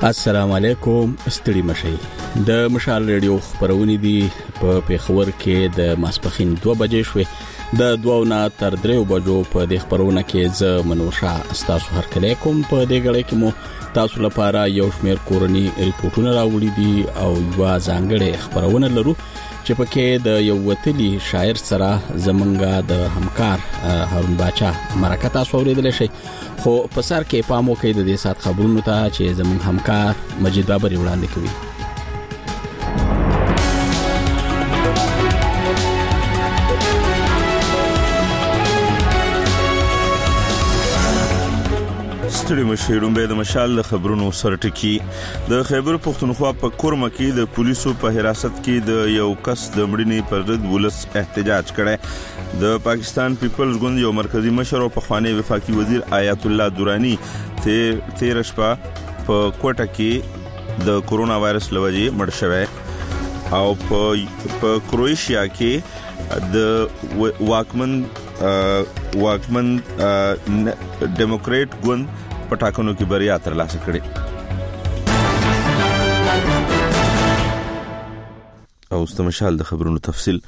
السلام علیکم. ستړي مشي د مشال ریډیو خبرونه دي په پیښور کې د ماسپخین 2 بجې شوې. د 2 نه تر 3 بجو په د خبرونه کې ز منوشا استاسو هر کله کوم په دې غړې کې مو تاسو لپاره یو شمېر کورنی ریپورتونه راوړي دي او یو ځانګړي خبرونه لرو چې پکې د یو وتلی شاعر سره زمونږه د همکار هارون باچا مرکه تاسو اوریدل شي. خو په سر کې پامو کې د دې سات خبرونو ته چې زمون همکار مجید بابر وړاندې کوي. ستړي مشیرون به د مشال خبرونو سره ټکی. د خیبر پختونخوا په کورمه کې د پولیسو په حراست کې د یو کس د مړینې پر ضد ولس احتجاج کړي. د پاکستان پیپلز ګوند یو مرکزی مشر او پخوانی وفاقي وزیر آیت الله درانی 13 شپه په کوټه کې د کورونا وایرس لوجې مړ شوی او په کروشیا کې د واکمن ډیموکریټ ګوند پټاکنو کې بریا ترلاسه کړې. او استمشال د خبرونو تفصیل.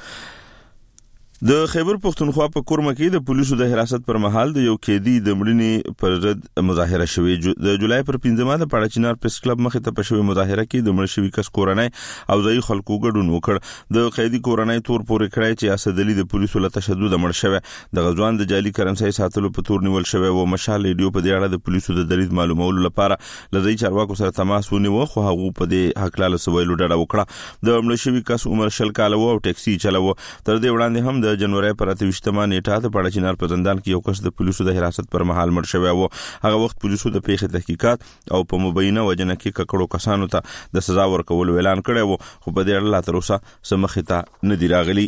د خیبر پختونخوا په کورمه کې د پولیسو د حراست پر مهال د یو قیدی د مړینې پر ضد مظاهره شوې. د جولای پر 15 د پاړچینار پریس کلب مخې ته پښوی مظاهره کې د مړ شوی کس کورنۍ او ځای خلکو ګډون وکړ. د قیدی کورنۍ تور پورې کړای چې اسدلی د پولیسو له تشدد مړ شوی. د غزوان د جعلي کرنسي ساتلو په تور نیول شوی او مشال ریډیو په دې اړه د پولیسو د دلیل معلومولو لپاره لږی چارواکو سره تماس ونیو خو هغه په دې حق لاله سویلو ډډه وکړه. د مړ شوی کس عمر شل کاله او ټیکسي چلاوه. تر دې وړاندې هم د جنوري پر 28 نیټه د پاړچینار په زندان کې یو کس د پولیسو د حراست پر مهال مړ شوی و. هغه وخت پولیسو د پیښې تحقیقات او په مبینه وجنه کې ککړو کسانو ته د سزا ورکولو اعلان کړی و خو په دې اړه لا تر اوسه سمخه ته نه دی راغلی.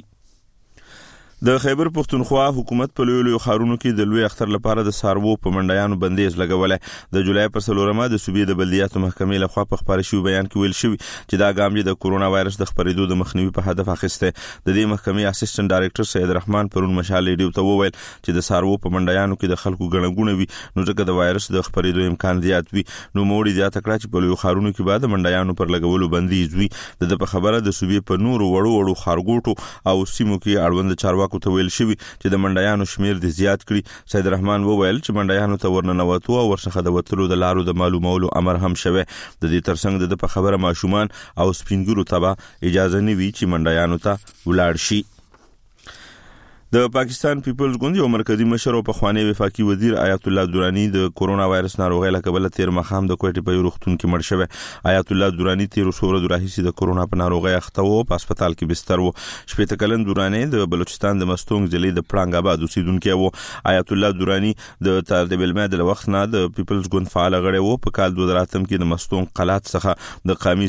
د خیبر پختونخوا حکومت په لوی خارونو کې د لوی اختر لپاره د سارو په منډیانو بندیز لګولای. د جولای پر 13 د صوبې د بلدیاتو محکمې لخوا په خبري شو بیان کې ویل شوی چې دا ګام د کورونا وایرس د خپرېدو د مخنیوي په هدف اخیسته. د دې محکمې اسسټنټ ډایریکټر سید رحمان پرون مشال ریډیو ته وویل چې د سارو په منډیانو کې د خلکو ګڼګونه وي نو ځکه د وایرس د خپرېدو امکان زیات وي. نو موړي زیات کړه چې په لوی خارونو کې بعد منډیانو پر لګولو بندیز وي. د په خبره د صوبې په نورو وړو خارګوټو او سیمو کې اړوند چارواکو ته ویل شوی چې د منډیانو شمیر د زیات کړي. سید رحمان وویل چې منډیانو ته ورننوتو او ورڅخه د وتلو د لارو د معلومولو امر هم شوی. د دې ترڅنګ د په خبره ماشومان او سپینګورو ته اجازه نه وی چې منډیانو ته ولاړ شي. د پاکستان پیپلز ګوند یو مرکزی مشر او پخوانی وفاقي وزیر آیت الله درانی د کورونا وایرس ناروغي له کبله 13 مخام د کوټې په روغتون کې مړ شوی. آیت الله درانی 13 ورځې راهیسې د کورونا په ناروغي اخته وو په هسپتال کې بستر وو. شپږ کلن درانی د بلوچستان د مستونګ ضلع د پړنګ آباد اوسیدونکو وو. آیت الله درانی د تاردبل مې د وخت نه د پیپلز ګوند فعال غړی وو. په کال 2008 کې د مستونګ قلات څخه د قومي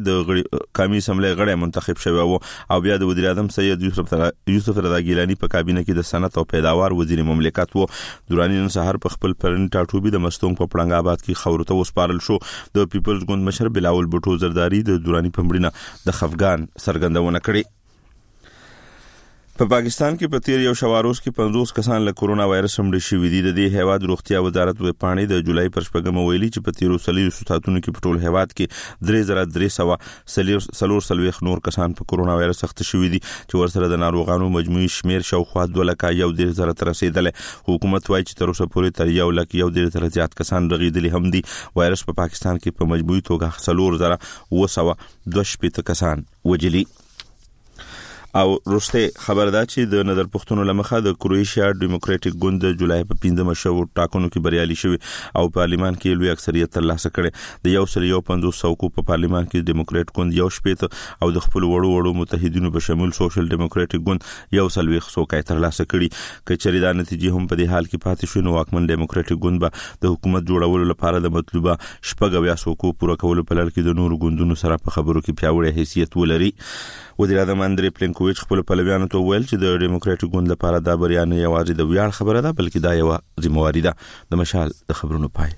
اسمبلی غړی منتخب شوی وو او بیا د وزیر اعظم سید یوسف رضا ګیلانی په کابینه کې د صنعت او پیداوار وزیر مملکت وو. درانی نن سحر په خپل پرن ټاټوبي د مستونګ په پړنګ آباد کې خبرو ته وسپارل شو. د پیپلز ګوند مشر بلاول بوټو زرداری د درانی په مړینه د خفګان څرګندونه کړې. په پاکستان کې په تیر یو شواروز کې 50 کسان له کورونا وایرس مړ شوي دي. د دې هیواد روغتیا وزارت په پاڼې د جولای پر 14 ویلي چې په تیر سلو ساتونو کې په ټول هیواد کې 3340 نور کسان په کورونا وایرس اخته شوي دي چې ورسره د ناروغانو مجموعي شمیر شاوخوا 2,110,000 ته رسیدلی. حکومت وايي چې تر اوسه پورې تر 1,110,000 زیات کسان رغیدلي هم دي. وایرس په پاکستان کې په مجموعي توګه 4,922 کسان وجلي. او روسته خبر ده چې د نظر پښتون لمخه د کروشیا ډیموکراټیک ګوند د جولای په 15 شو ټاکنو کې بریالي شوی او پارلیمان کې لوی اکثریت ترلاسه کړي. د 150 څوکو په پارلیمان کې ډیموکراټ ګوند یو شپېته او د خپل وړو متحدینو په شمول سوشل ډیموکراټیک ګوند یو سلوي څوکۍ ترلاسه کړي. کچري دا نتیجې هم په دې حال کې پاتې شو نو واکمن ډیموکراټیک ګوند به د حکومت جوړولو لپاره د مطلوبه شپږ څوکو پوره کولو په لړ کې د نورو ګوندونو سره په خبرو کې پیاوړی حیثیت ولري. وزیر اعظم اندری پلینکوویچ خپل پلویانو ته ویل چې د ډیموکراټیک ګوند لپاره دا بریا نه یوازې د ویاړ خبره ده بلکې دا یو ذمہواری ده. د مشال د خبرونو پای.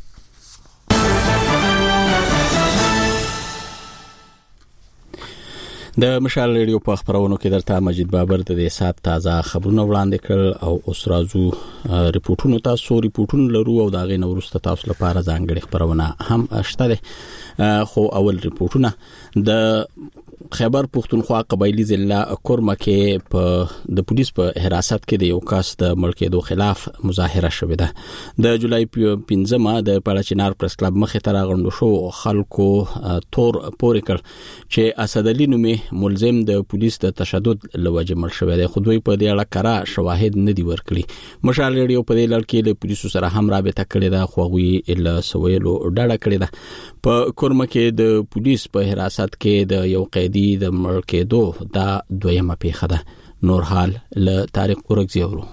د مشال ریډیو په خبرونو کې درته مجید بابر د دې سات تازه خبرونه وړاندې کړل او اوس راځو ریپورتونو تاسو ریپورتونه لرو او دا غي نورسته تاسو لپاره ځانګړي خبرونه هم شته خو اول ریپورتونه د خیبر پختونخوا قبایلی ضلع کورمه کې په د پولیس په حراست کې د یو کس د ملکیدو خلاف مظاهره شوې ده د جولای 15 د پاړچینار پریس کلب مخې ته راغونډو شو خلکو تور پورې کړ چې اسد علي نومي ملزم د پولیس د تشدد لوجه مړ شوی دی خو دوی په دې اړه کړه شواهد نه دی ورکړي مشال ریډیو په دې لړ کې له پولیسو سره هم رابطه کړې ده خو غوي ال سویلو ډاډه کړې ده په کورمه کې د پولیس په حراست کې د یو قیدی د ملکیدو دا دویمه پیښه ده نور حال له طارق اورګزی اورو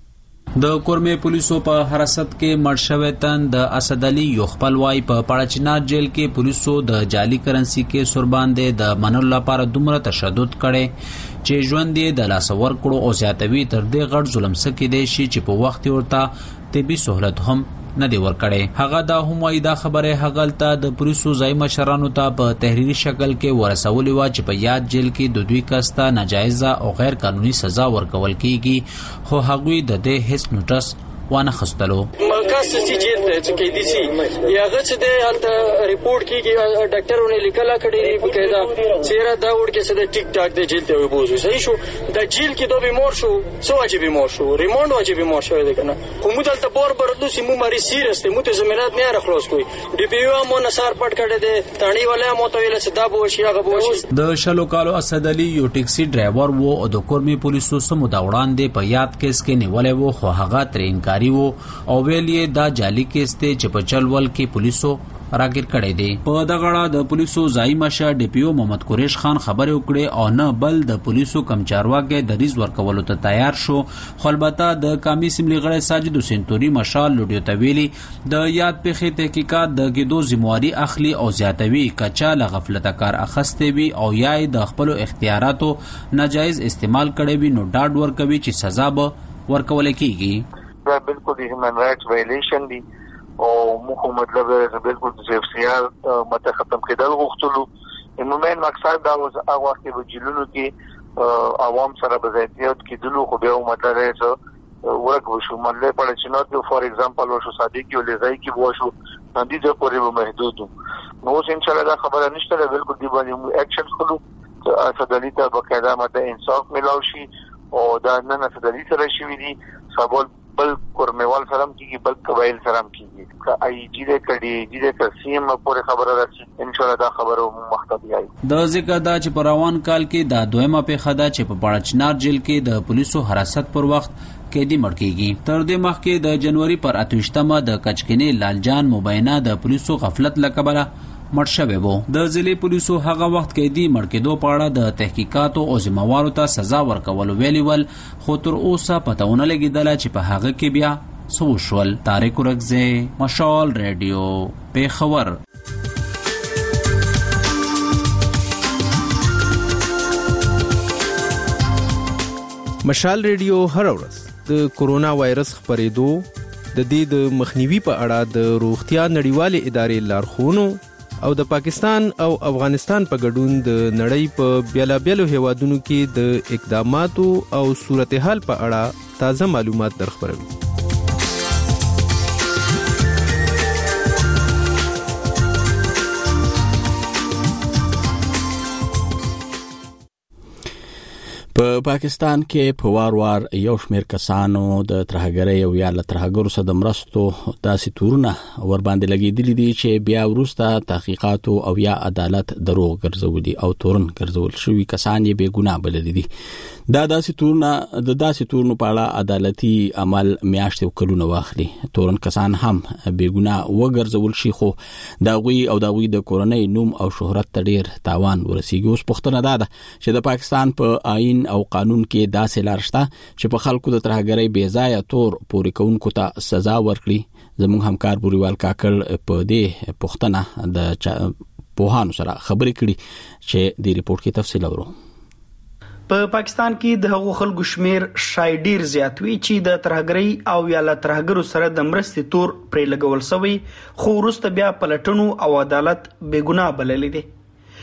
د کورمه پولیسو په حراست کې مړ شوی تن د اسد علي یو خپلوای په پاړچینار جیل کې پولیسو د جعلي کرنسي کې سورباندې د منلو لپاره دومره تشدد کړي چې ژوند یې د لاس ور کړو او زیاتوي تر دې غټ ظلم سکه دی چې په وخت ورته طبي سہولت هم نه دی ورکړي هغه دا هم وايي دا خبره هغلته د پولیسو ځای مشرانو ته په تحریری شکل کې ورسولې و چې په یاد جیل کې د دوی کسته ناجایزه او غیر قانوني سزا ورکول کیږي خو هغوی د دې هیڅ نوټس وانه خستلو مرکز سي جیل ته چې کې دي سي یاغه چې د الته ریپورت کیږي ډاکټرونه لیکلا کړي په کېدا چیرې دا وړ کې څه د ټیک ټاک د جیل ته وبوزو صحیح شو د جیل کې دوه بیمار شو سو واجب بیمار شو ریموند واجب بیمار شو ده کنه خو موږ دلته بور برلو سي مو مری سیریس ته مو ته زمينات نه راخلاص کوي ډي پی او مو نثار پټ کړي دي تانی ولا مو ته ویل چې دا بو شي هغه بو شي د شلو کالو اسد علي یو ټیکسي ډرایور وو او د کورمي پولیسو سمو دا وړاندې په یاد کیس کې نیولې وو خو هغه تر انکاري وو او ویلې دا جعلي کیس ته چې په چلول کې پولیسو راګر کړي دي په دغه د پولیسو ځای مشه ډي پی او محمد قریش خان خبرې وکړې او نه بل د پولیسو کمچارواګه د ریز ورکولو ته تیار شو خو البته د قومي سیملي غړي ساجد حسین توري مشال لوډیو تویلی د یاد په تحقیقات د ګدو ذمہواری اخلي او زیاتوي کچا ل غفلت کار اخسته وي او یای د خپل اختیاراتو ناجایز استعمال کړي وي نو ډاډ ورکوي چې سزا به ورکول کیږي دا بالکل هیومن رائټس وایلیشن دی او مخ مطلب بالکل د اف سی آر مته ختم کېدل غوښتلو مومن مقصد دا اوس هغه وخت په جیلونو کې عوام سره بزایدیت کېدلو خو به مطلب راځي ورک وشو مله په چینات کې فور ایگزامپل وشو صادق یو لزای کې وشو باندې د پورې محدود نو ان شاء الله دا خبره نشته بالکل دی باندې اکشن خلو اسد علي ته بقاعده مته انصاف ملاوي شي او دا نن اسد علي سره شي وي سبول بل کورموال سلام کیږي بل قبایل سلام کیږي که ای جی دې کړي جی دې تسیم پورې خبره راځي ان شاء الله دا خبره مختبي آی د ذکر دا چې په روان کال کې دا دویمه پیښه ده چې په پاړچینار جیل کې د پولیسو حراست پر وخت قیدی مړ کیږي تر دې مخکې د جنوري پر 28مه د کچکنی لالجان مبینه د پولیسو غفلت لکبره مړ شوی وو د ضلع پولیسو هغه وخت قیدی مړ کېدو په اړه د تحقیقاتو او ذمہوارو ته سزا ورکول ویلي ول خو تر اوسه پتهونه لګیدله چې په هغه کې بیا څه وشول طارق اورګزی مشال ریډیو پیښور مشال ریډیو هر ورځ د کورونا وایرس خپرېدو د دې د مخنیوي په اړه د روغتیا نړیوالې ادارې لارښوونو او د پاکستان او افغانستان په ګډون د نړۍ په بیلابیلو هیوادونو کې د اقداماتو او صورتحال په اړه تازه معلومات درخبروي په پاکستان کې په وار یو شمېر کسانو د ترهګرۍ او یا ترهګرو سره د مرستو داسې تورونه ور باندې لګېدلي دي چې بیا وروسته تحقیقات او یا عدالت دروغ ګرځولي او تورن ګرځول شوی کسان یې بې ګناه بللي دي دا داسې تورونو په اړه عدالتي عمل میاشتې او کلونه واخلي تورن کسان هم بې ګناه وګرځول شي خو داوی د کورنۍ نوم او شهرت ته ډیر تاوان ورسیږي اوس پوښتنه ده چې د پاکستان په آئین او قانون کې داسې لار شته چې په خلکو د ترهګرۍ بې ځایه تور پورې کوونکو ته سزا ورکړي زموږ همکار بوریوال کاکړ په دې پوښتنه د پوهانو سره خبرې کړي چې د ریپورت کې تفصیل اورو په پاکستان کې د هغو خلکو شمیر شای ډیر زیات وی چې د ترهګرۍ او یا له ترهګرو سره د مرستې تور پرې لګول شوی خو وروسته بیا پلټنو او عدالت بې ګناه بللی دي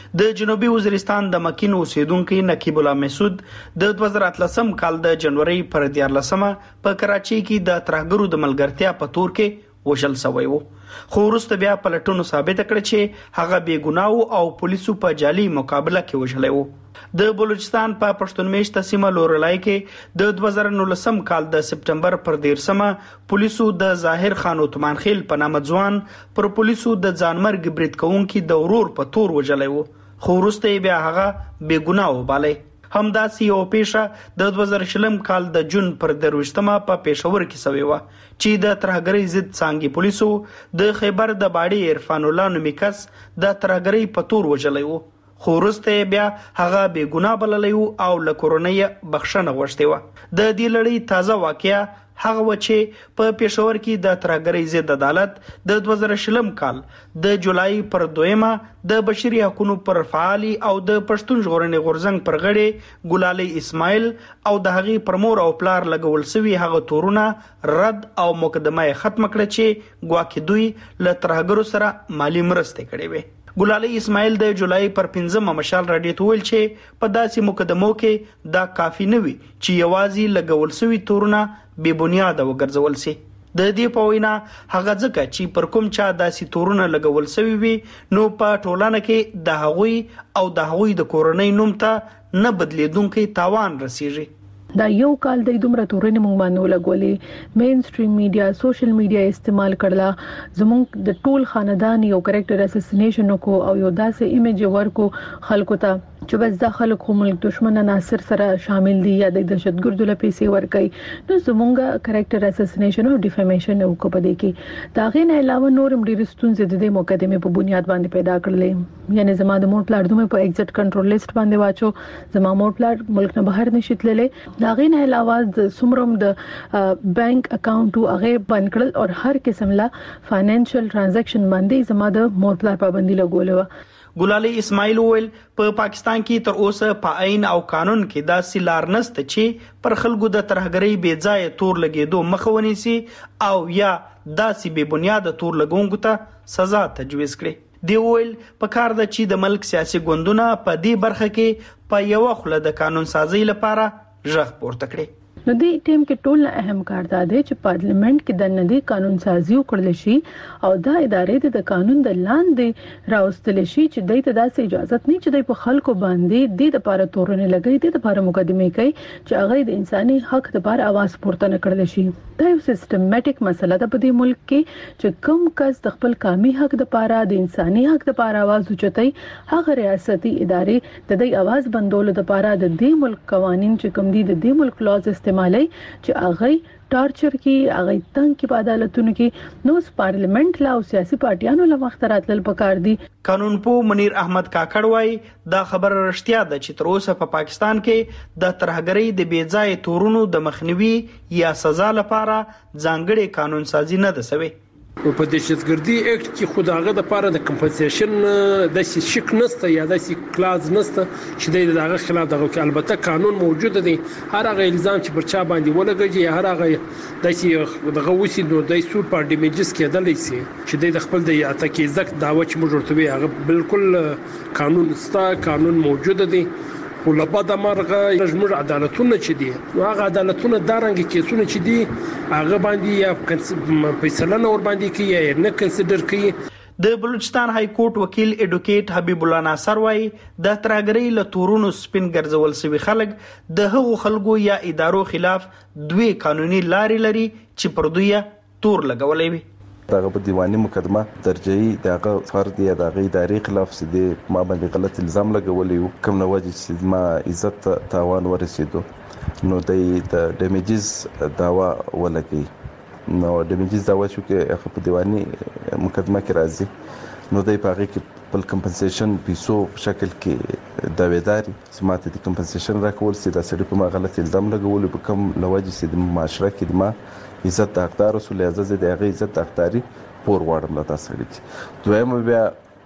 د جنوبي وزیرستان د مکین اوسیدونکو نقیب الله مسعود د 2013 کال د جنوري پر 14 په کراچي کې د ترهګرو د ملګرتیا په تور کې وشل شوی وو، خو وروسته بیا پلټونو ثابت کړ چې هغه بې ګناه او پولیسو په جعلي مقابله کې وشلی وو. د بلوچستان په پښتون میشته سیمه لورلای کې د 2019 کال د سپټمبر پر 13 پولیسو د ظاهر خان عثمان خیل په نامه ځوان پر پولیسو د ځانمرګ برید کوونکي د ورور په تور وجلی وو، خو وروسته بیا هغه بې ګناه وبالی. همداسې یو پیښه د 2020 کال د جون پر 23 په پېښور کې شوې وه چې د ترهګرۍ ضد څانګې پولیسو د خیبر د باډي عرفان الله نومي کس د ترهګرۍ په تور وجلی وو، خو وروسته بیا هغه بې ګناه بللی وو او له کورنۍ بخښنه غوښتې وه. د دې لړۍ تازه واقعه هغه و چې په پېښور کې د ترهګرۍ ضد عدالت د 2020 کال د جولای پر 2 د بشري حقوقو پر فعالي او د پښتون ژغورنې غورځنګ پر غړي ګلالي اسماعیل او د هغې پر مور او پلار لګول شوي هغه تورونه رد او مقدمه ختم کړه چې ګواکې دوی له ترهګرو سره مالی مرستې کړې وې. ګلالي اسماعیل د جولای پر 15 مشال راډیو ته ویل چې په داسې مقدمو کې دا کافي نه وي چې یوازې لګول شوي تورونه بې بنیاده وګرځول شي. د دې په وینا هغه ځکه چې پر کوم چا داسې تورونه لګول شوي وي نو په ټولنه کې د هغوی او د هغوی د کورنۍ نوم ته نه بدلیدونکي تاوان رسیږي. دا یو کال د دومره تورنې مونږ باندې ولګولې، مین سټریم میډیا سوشل میډیا استعمال کړله، زمونږ د ټول خاندان یو کریکټر اساسینیشن کو او یو داسې ایمیج ورکو خلکو ته چې بس دا خلک خو ملک دشمن عناصر سره شامل دي یا د دهشتګردو له پیسې ورکوي، نو زمونږ کریکټر اساسینیشن او ډیفامیشن وکړو په دې کې. دا غي نه علاوه نور ډېر ستونزې د دې مقدمه په بنیاد باندې پیدا کړلې، یعنی زما د مور پلار دومره په ایگزیټ کنټرول لیست باندې واچو، زما مور پلار ملک نه بهر نشي تللی، دا غي نه علاوه د سمروم د بانک اکاونټ او هغه بند کړل او هر قسم لا فاینانشل ترانزیکشن باندې زما د مور پلار پابندي لګولې. ګلالي اسماعیل ویل په پاکستان کې تر اوسه په عین او قانون کې داسې لار نشته چې پر خلکو د ترهګرۍ بې ځای تور لګېدو مخه ونیسي او یا داسې بې بنیاده تور لګونکو ته سزا تجویز کړي. دی ویل په کار ده چې د ملک سیاسي ګوندونه په دې برخه کې په یو خله د قانون سازي لپاره ژغ پورته کړي. نو دې ټیم کې ټول اهم کار دا دی چې پارلیمنت کې د ندی قانون سازي وکړل شي او دا ادارې د قانون د لاندې راوستل شي چې د داسې اجازه نه چې د خلکو باندې د لپاره تورونه لګي، د لپاره مقدمه کوي چې هغه د انساني حق لپاره आवाज پورته نه کړل شي. دا یو سیستماتیک مسله ده په دې ملک کې چې کوم کس د خپل قومي حق لپاره د انساني حق لپاره आवाज اوچتای، هغه ریاستي ادارې د دې आवाज بندولو لپاره د دې ملک قوانين چې کوم دي د دې ملک لاز استعمالي چې هغه ټارچر کې هغه تنګ کې په عدالتونو کې نو پارلیمنت لا او سیاسي پارټیانو له وخت راتلل پکار دي. قانون پو منیر احمد کاکړ وايي دا خبر رښتیا ده چې تر اوسه په پاکستان کې د ترهګرۍ د بې ځای تورونو د مخنیوي یا سزا لپاره ځانګړي قانون سازي نه ده شوی. په دهشتګردي اکټ کې خداغه د لپاره د کمپنسیشن د شک نسته یا د کلاز نسته چې دغه خلاف دغه البته قانون موجود دی، هر هغه الزام چې پر چا باندې ولګي هر هغه دغه وسی نو د سور پر ډیمیجز کېدلی سي چې د خپل د اتکې زک داوا چې موږ ورته هغه بالکل قانون ستا قانون موجود دی. ولبا د مرغه زموږ عدالتونه چې دي هغه عدالتونه دارنګ کیسونه چې دي هغه باندې یا فیصله نور باندې کوي یا نه کنسیډر کوي. د بلوچستان های کورټ وکیل اډوکیټ حبیب الله ناصر وايي د ترهګرۍ له تورونو سپین ګرځول شوی خلک د هغو خلکو یا ادارو خلاف دوی قانوني لارې لري چې پر دوی تور لګولې وي. دغه په دیواني مقدمه درجه‌ای دغه فرد یا دغه ادارې خلاف سدي ما باندې غلط الزام لګولې کوم نه وجه چې ما عزت تاوان ورسېدو نو د ډیمیجز داوا ولګي. نو ډیمیجز داوا شو کې په دیواني مقدمه کې راځي نو د پاغي کې په کمپنسیشن پیسو په شکل کې داویداري سماته د کمپنسیشن راکول سي د سړي په ما غلط الزام لګول په کوم لوجه چې د معاشره کې ما عزت د حقدار رسول اعزاز د هغه عزت د حقداري پور واړم لا تاسو لري. دویم بیا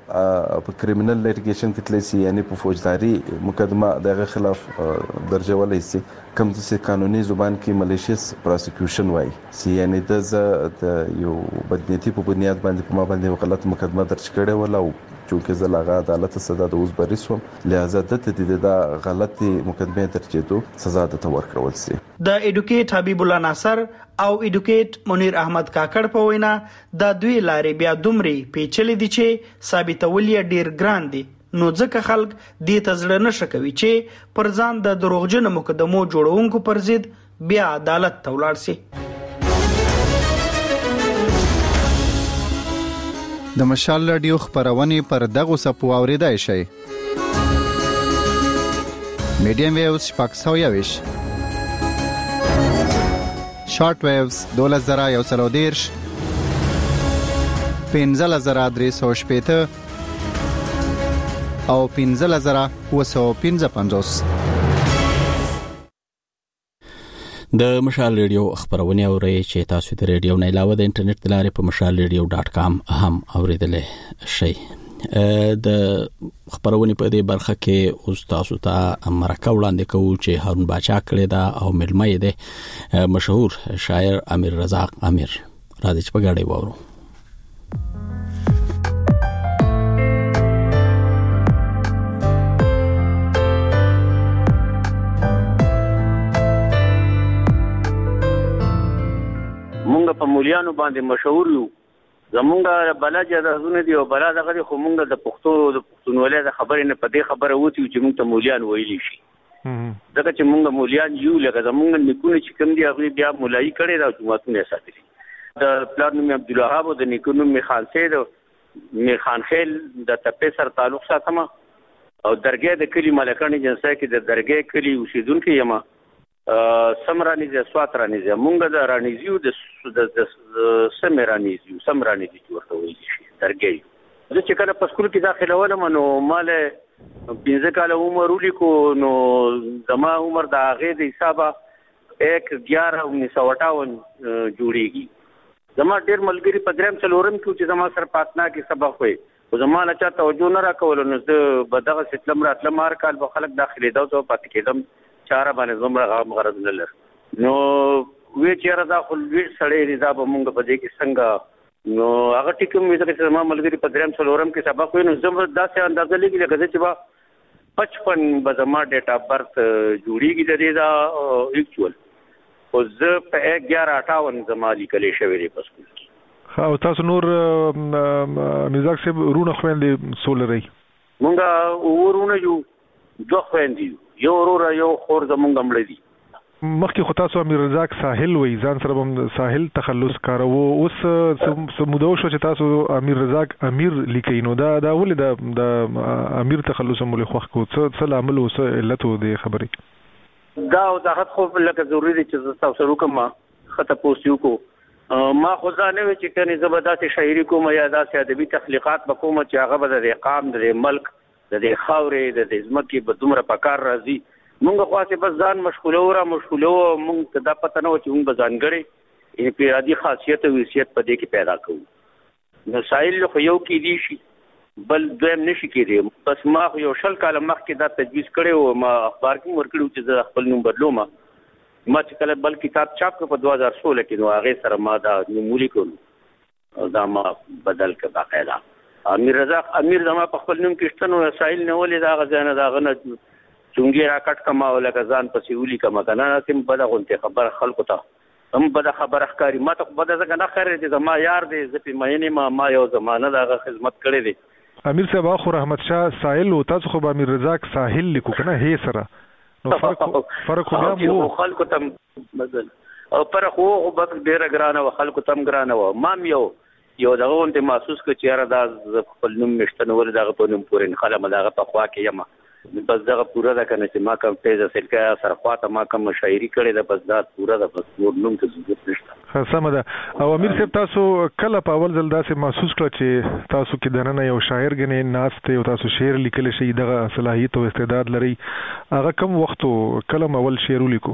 په کریمینل لیټیګیشن کې تللی سي یعنی په فوجداري مقدمه دغه خلاف درجه ولې سي کوم چې قانوني زبان کې ملیشیس پروسیکیوشن وای سي یعنی د یو بدنيتي په بنیاد باندې په ما باندې غلط مقدمه درج کړې ولا چونکه زلاغه عدالت صدا د اوس بریسوم لہذا د غلطي مقدمه درجېدو سزا د ورکول سي. د ایډوکیټ حبیب الله ناصر او ایډوکیټ منیر احمد کاکړ په وینا د دوی لارې بیا دومره پیچلې دي چې ثابتول یې ډیر ګران دي، نو ځکه خلک دې ته زړه نشه کوي چې پر ځان د دروغجن مقدمو جوړونکو پر ضد بیا عدالت ته ولاړ سي. د مشال رادیو خبرونه پر دغه سپو اوریدای شي. میډیم ویوز شپږ شارټ ویوز 2130 15350 او 15755. د مشال ریډیو خبرونه اورئ چې تاسو د ریډیو نه علاوه د انټرنیټ د لارې په mashalradio.com هم اوریدلای شئ. د خبرونه په دې برخه کې اوس تاسو ته مرکه وړاندې کوو چې هارون باچا کړی دا او ملمه یې مشهور شاعر امیر رزاق امیر راځي چې په غاړې وورو. مونږ په مولیانو باندې مشهور یو. زمونږ بلا جهازونه دی او بلا دغه خو مونږ د پښتونولۍ د خبرې نه په دې خبره وتی چې مونږ ته مولیان ویلی شي. ځکه چې مونږ مولیان یو لکه زمونږ نیکونه چې کوم دی هغه بیا مولایي کړي دا جماعتونه ساتلي. د پلار نوم عبدالوهاب او د نیکونو می خان سید می خان خیل د تپې سره تعلق ساتم او درګې د کلی ملکانی جنسای کې د درګې کلی اوسیدونکو یم. سمرانیزه سواترانیزه مونږ د رانیزیو د سمرانیزیو ورته وایي شي درګې. زه چې کله په سکول کې داخله ولم نو مال 15 کال عمر ولیکو نو زما عمر د هغه د حسابه 1/11/1958 جوړیږي. زما ډېر ملګری په دریم څلورم کې چې زما سره پاتنا کې سبق وي او زما نه چا توجه نه راکول نو زه به دغه ستلم راتلم مار کال به خلک داخلي دا او پاتې کېدم چاره باندې زمره غرض نه لر نو وی چیرې دا خو وی سړی رضا به مونږ په دې کې څنګه نو هغه ټیکم مې چې ما ملګری په دریم څلورم کې سبق وینم زمره داسې اندازه لګي لکه چې با 55 به زما ډیټ اف برث جوړیږي د دې دا ایکچوال او زه په 11/58 زما لیکلې شوې دی په سکول کې. او تاسو نور مزاق صاحب رونه خويندې سولري مونږه ورونه یو دوه خويندې یو ورور یو خور زمونږ مړ دي. مخکې خو تاسو امیر رزاق ساحل وای ځان سره هم ساحل تخلص کارو اوس سمودو شو چې تاسو امیر رزاق امیر لیکي نو دا ولې د امیر تخلص مول خوخ کو څه عمل او څه علت و دې خبرې دا وضاحت خو لکه ضروری دي چې تاسو سره کوم خطه پوسټیو کو ما خو ځانه و چې کني زبردست شاعري کوم یا داسې ادبي تخلیقات وکوم چې هغه به د اقام د ملک د خاورې د ځمکې په دومره پکار راځي. مونږ خو بس ځان مشغوله مونږ ته دا پته نه و چې مونږ به ځانګړی انفرادي خاصیت او حیثیت په دې کې پیدا کوو. نو سایل خو یو کې دی شي بل دویم نشي کېدی. بس ما خو یو شل کاله مخکې دا تجویز کړی و ما اخبار کې ورکړو چې زه خپل نوم بدلوم. ما چې کله بل کتاب چاپ کړ په 2016 کې نو هغه سره ما دا نوم ولیکل او دا ما بدل کړ باقاعده. امیر رزاق امیر زما په خپل نوم کې شتنو سایل نه ولې دا غزانه دا غنه چونګي را کټ کما ولکه ځان پسې ولي کما کنه سم بده غونته خبر خلکو ته هم بده خبر اخکاری ما ته بده څنګه نه خیر دي زما یار دي زپی مې ما یو زمانه دا خدمت کړې دي. امیر صاحب اخو رحمت شاه ساحل او تاسو خو امیر رزاق ساحل لیکو کنه هي سره نو فرق خو بیا خلکو ته بدل او پر خو وبک ډیره ګرانه او خلکو تم ګرانه و مام یو دغه ونته محسوس ک چې را دا خپل نوم مشتنه ور دغه په نوم پورې خلک دغه په خوا کې یم بس دغه پورا دا کنه چې ما کوم تیزه سلکا سره خواته ما کوم شاعري کړې ده بس دا پورا د پسور نوم ته ضرورت نشته. سم ده. او امیر صاحب تاسو کله په اول ځل داسې محسوس کړ چې تاسو کې دننه یو شاعر غنې ناشته او تاسو شعر لیکل شي دغه صلاحیت او استعداد لري هغه کوم وخت کله اول شعر ولیکو؟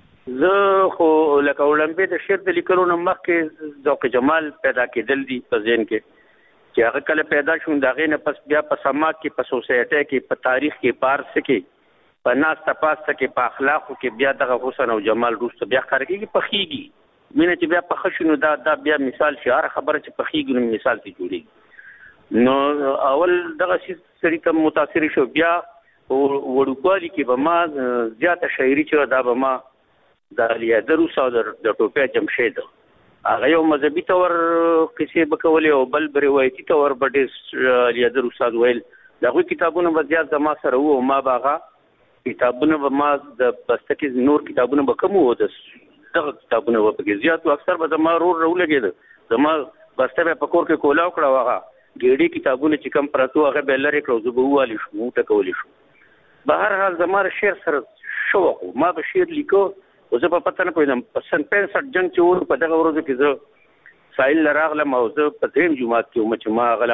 زه خو لکه اولمبي د شعر د لیکلو نه مخکې ذوق جمال پیدا کېدل دي په ذهن کې چې هغه کله پیدا شون دا غینه پس بیا په سماج کې په سوسایټي کې په تاریخ کې پارس کې په ناس تپاس کې په اخلاقو کې بیا دغه حسن او جمال روسته بیا خارګي پخېږي مینه چې بیا پخښنو دا بیا مثال شعر خبره چې پخېږي نو مثال ته جوړي نو اول دغه شي سړي ته متاثر شو بیا وړوکوالي کې به ما زیاته شاعري چې دا به ما د لیادرو صادر د ټوپه جمشید هغه یو مذهبي تور کیسې بکولې او بل روایتي تور بډې لیادر استاد ویل دغه کتابونه به زیات زما سره وو ما باغه کتابونه به ما د بسته کې نور کتابونه به کم وو د دغه کتابونه به کې زیات اکثر به زما رو لګید زما بسته په کور کې کولاو کړه واغه ګېډي کتابونه چې کم پراتو هغه به لری کړو زبوالی شو ټکولې شو بهر حال زما شعر سره شوق ما به شعر لیکو او زه په پته نه پوهیدم په سن 65 جنگ چې ور په دغه ورځو کې زه سایل راغلم او زه په دریم جمعات کې چې ما غلا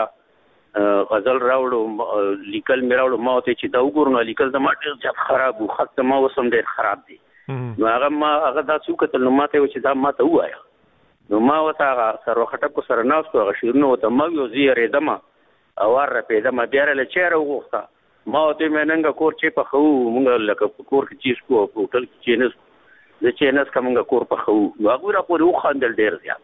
غزل راوړو لیکل مې راوړو ما ته چې دا وګورم لیکل زما ډېر خراب وو خط ما وسم ډېر خراب دي نو هغه دا څو کتل نو ما ته چې دا ما ته وایا نو ما وته هغه سره خټک سره ناستو هغه شیرنو وته ما یو زیره دمه او ور په دمه بیا له چیرې وغوښته ما ته مې ننګ کور چې په خو مونږ لکه کور کې چیز کو په هوټل کې چینس د چینس کومه کور په خو نو هغه را پورې وخاندل ډیر زیات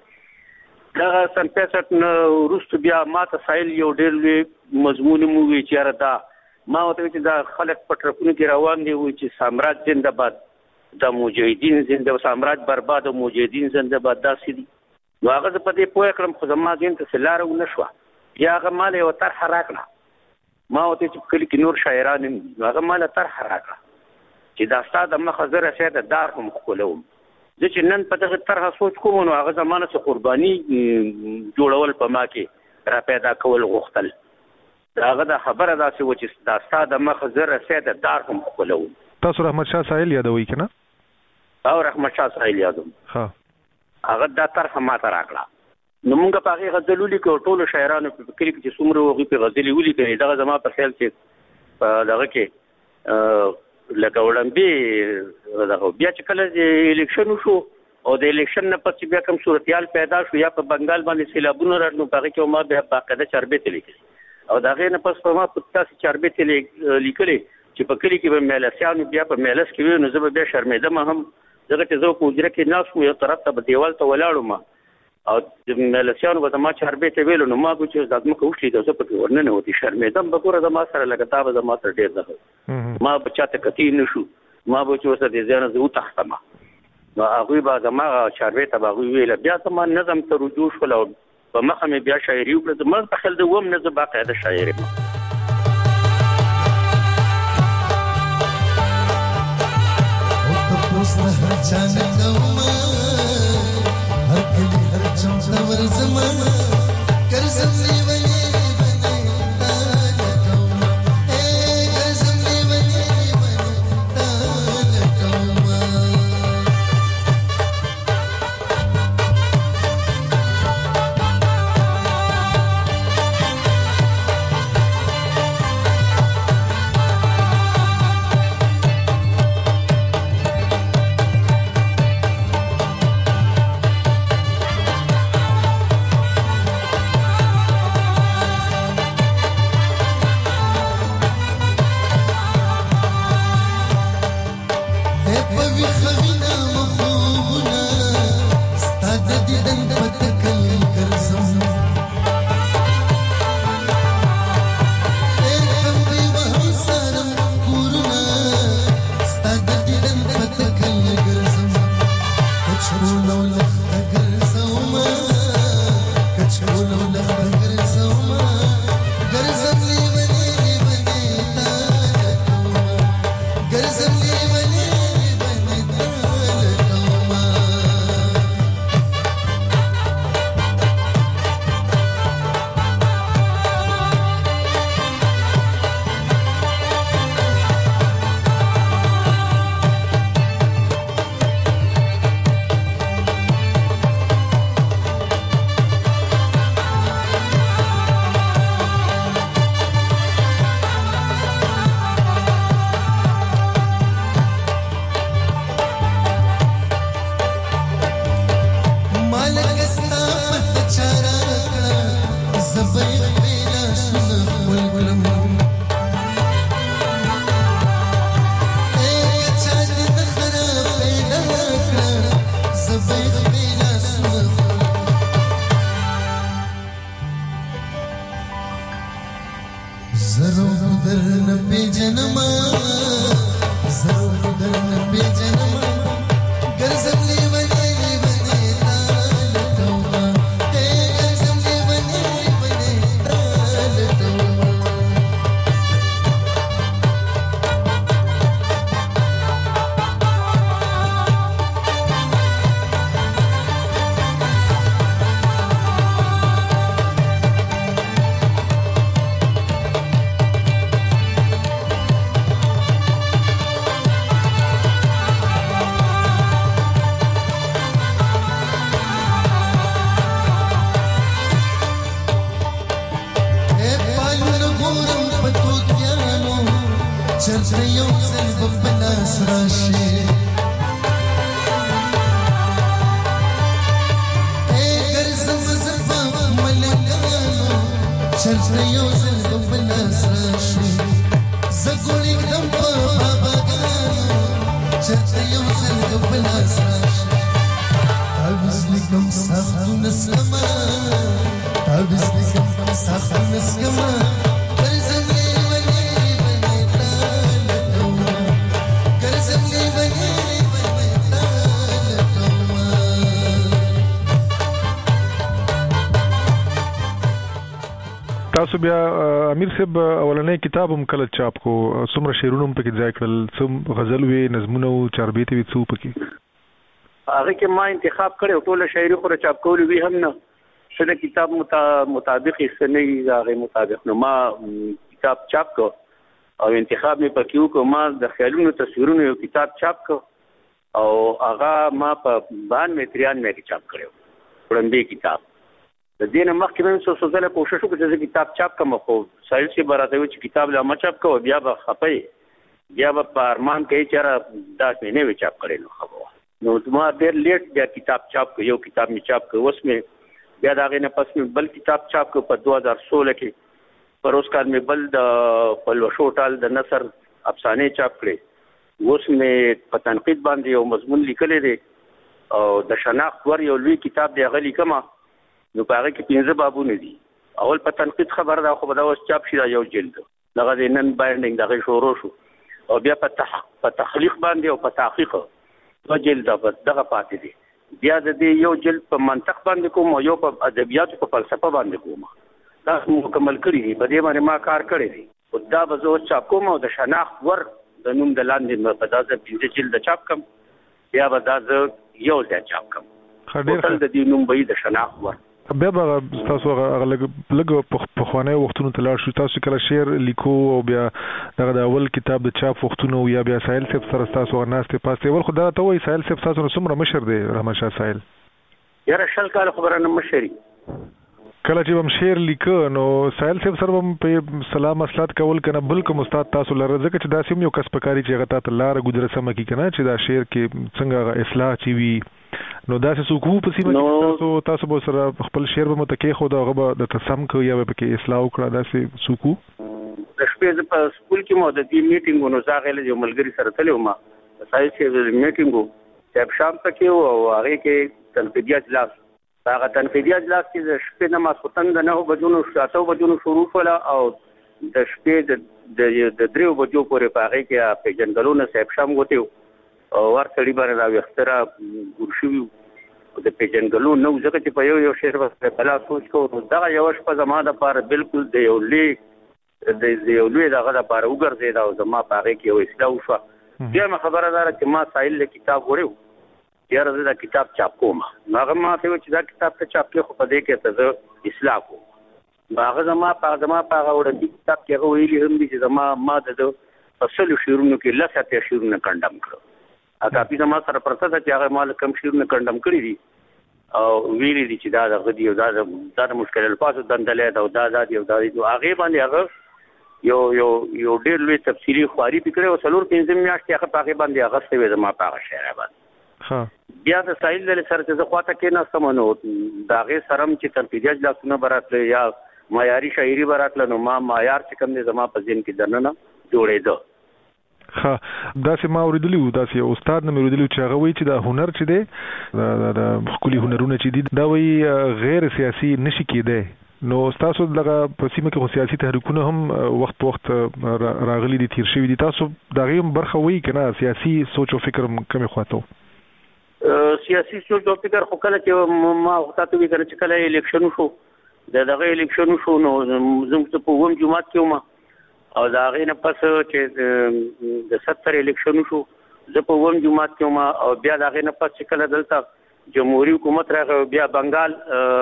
دا سن 65 نو روست بیا ما ته سایل یو ډیر مضمون مو وی چیرې دا ما وته چې دا خلک په ټرپونو کې روان دي وی چې سامراج زنده‌باد د مجاهدین زنده‌باد سامراج برباد او مجاهدین زنده‌باد دا سړي نو هغه په دې پوهه کړم خو زما دین ته سلاره ونشو یا هغه مال یو طرح راکړه ما وته چې کلی کې نور شاعران نو هغه مال طرح راکړه چې دا ستاسو د مخه زره شه د دار هم خپلوم د چې نن په دغه طرح سوچ کوم نو هغه زمانه څخه قرباني جوړول په ما کې را پیدا کول غوښتل داغه د خبره داسې و چې دا ستاسو د مخه زره شه د دار هم خپلوم تاسو رحمت شاه ساحل یادوي کنه او رحمت شاه ساحل یادوم ها هغه دا طرح ما ته راکړه نو موږ په هغه غزلولي کې ټولو شاعرانو په کلی کې څومره وغي په غزلي ولي کړي دغه زما په خیال چې دغه کې لکه وړاندې دغه بیا چې کله الیکشن شو او د الیکشن نه پس بیا کوم صورتحال پیدا شو یا په بنگال باندې سیلابونه راغلو په هغه کې ما به باقاعده چربې لیکلي او دغه نه پس په ما په تاسو چربې لیکلي چې په کلی کې به ملسیانو بیا په ملس کې نو زه به شرمېدم هم دغه چې زه په اجره کې ناس مو یو طرف ته دیوال ته ولاړم او د ملسیانو به ما چربې ته ویلو نو ما به چې ځدم کوشي د زه په ورننه وتی شرمېدم به ګوره د ما سره لګتا به د ما سره ډېر ده ما بچاته کتی نشو ما به چې وسه دې ځان زه وتختم نو هغه به ما چربې ته به ویل بیا ته ما نظم ته رجوع شول او په مخه مې بیا شاعري وکړه ما په خل د ووم نه زه باقاعده شاعري هر کلی هر چمتا ورزما کرزم لیونی بنی تالا کوما کرزم لیونی بنی تالا کوما تاسو بیا امیر صاحب اولنې کتاب هم کله چاپ کو څومره شعرونه هم پکې ځای کړل څوم غزل وی نظمونه او چاربیتې وی څو پکې هغه کې ما انتخاب کړو ټول شاعري خو چاپ کول وی هم نه شنه کتاب مطابق سنې هغه مطابق نو ما کتاب چاپ کو او انتخاب مې پکې وکړ ما د خیالونو تصویرونو یو کتاب چاپ کو او هغه ما په 92-93 کې چاپ کړو وړاندې کتاب د دې نه مخکې مې څو ځله کوشش وکړ چې کتاب چاپ کوم خو سایل شي براته و چې کتاب لا ما چاپ کوم بیا به خپي بیا به ارمان کوي چې را داس نه وی چاپ کړي نو خبره نو ما ډېر لیټ بیا کتاب چاپ کو یو کتاب می چاپ کو اوس مې بیا دا غي نه پس مې بل کتاب چاپ کو په 2016 کې پر اوس کال مې بل د پلوشو ټال د نثر افسانه چاپ کړي اوس مې په تنقید باندې یو مضمون لیکلی دی او د شناخت ور یو لوی کتاب دی غلی کما نو په هغه کې 15 بابونه دي اول په تنقید خبر دا خو به دا اوس چاپ شي دا یو جلد دغه د نن بایندینګ دغه شروع شو او بیا په تخلیق باندې او په تحقیق دو جلد دغه پاتې دي بیا د دې یو جلد په منطق باندې کوم او یو په ادبیات په فلسفه باندې کوم دا مکمل کړی دي په دې باندې ما کار کړی دی او دا به زه چاپ کوم او د شناخت ور د نوم د لاندې په داسې 15 جلد چاپ کوم بیا به دا زه یو ځای چاپ کوم ټول د دې نوم به د شناخت ور بیا به تاسو لږ په خوانه وختونو ته لاړ شو تاسو کله شعر لیکو او بیا دغه د اول کتاب د چاپ وختونو یا بیا ساحل صاحب سره تاسو ناشته پاسته ول خدای ته وای ساحل صاحب تاسو څومره مشر دی رحمان شاه ساحل یاره شل کال خبره نه مشري کله چې هم شعر لیکو نو ساحل صاحب سره هم په سلام اصلات کول کنه بل کوم استاد تاسو لره ځکه چې دا سیم یو کس پکاري چې هغه ته لار ګذر سم کی کنه چې دا شعر کې څنګه اصلاح چی وی نو دا څه سکو په سیمه کې تاسو به سره خپل شعر به متکي خو دا غو د تسم کو یا به کې اصلاح وکړه دا څه سکو د شپې په سکول کې مو د دې میټینګونو ځاغله یو ملګری سره تلو ما سایل چې میټینګو چې شام پکې او هغه کې تنقیدي اجلاس هغه تنقیدي اجلاس کې د شپې نه ماسوتن د 9 بجو 7 بجو شروع ولا او د شپې د 3 بجو پورې په هغه کې په جنګلونو صاحب شام غوته او ورته لري دا وختره ګورشوي د پیجنګلو نو ځکه چې په یو شعر په بلا سوچ کو دا یو شپه زماده پر بالکل د یو لوی دغه لپاره وګرځید او زما په هغه کې یو اصلاح وشو بیا ما خبره دار چې ما ساحل له کتاب وړو بیا راځه دا کتاب چاپ کوم هغه ما ته چې دا کتاب ته چاپ کې خو په دې کې ته اصلاح کوم هغه زما په وړاندې کتاب کې ویلي هم دي چې ما د اصل شعرونو کې لسته شعرونه کندم کړو اګه په زما سره پرته چې هغه مال کم شعرونه کندم کړی دي او ویلي دي چې دا د غدي او دا مشکل الفاظ دندلې دا د هغه باندې هغه یو ډېر لوی تفصیلی خواري فکر او څلور 15 میاشتې هغه په باندې هغه څه زما په شعر باندې بیا د ساحل له سره چې خواته کې نه سمونو دا غي سرم چې تنقیدي اجلاسونه براتله یا معیاري شاعري براتله نو ما معیار چې کوم دي زما په ذهن کې درنه جوړېده ها دا سه ما اوریدلی و دا سه استاد نه اوریدلی چې هغه وی چې دا هنر چې دی د خولي هنرونه چې دي دا وی غیر سیاسي نشي کېده نو تاسو دغه په سیمه کې سیاسي تحریکونه هم وخت راغلي دي تیر شوی دي تاسو دا غیم برخه وی کنه سیاسي سوچ او فکر کم خواته سیاسي سوچ او فکر خو کله چې ما تاسو وی کړ چې کله الیکشن شو دغه الیکشن شو نو زموږ په ووم جماعت کې او دا غینه پس چې د 70 الیکشن شو زه په ووم جماعت کې ما او بیا دا غینه پس چې کله دلته جمهوریت حکومت راغی بیا بنگال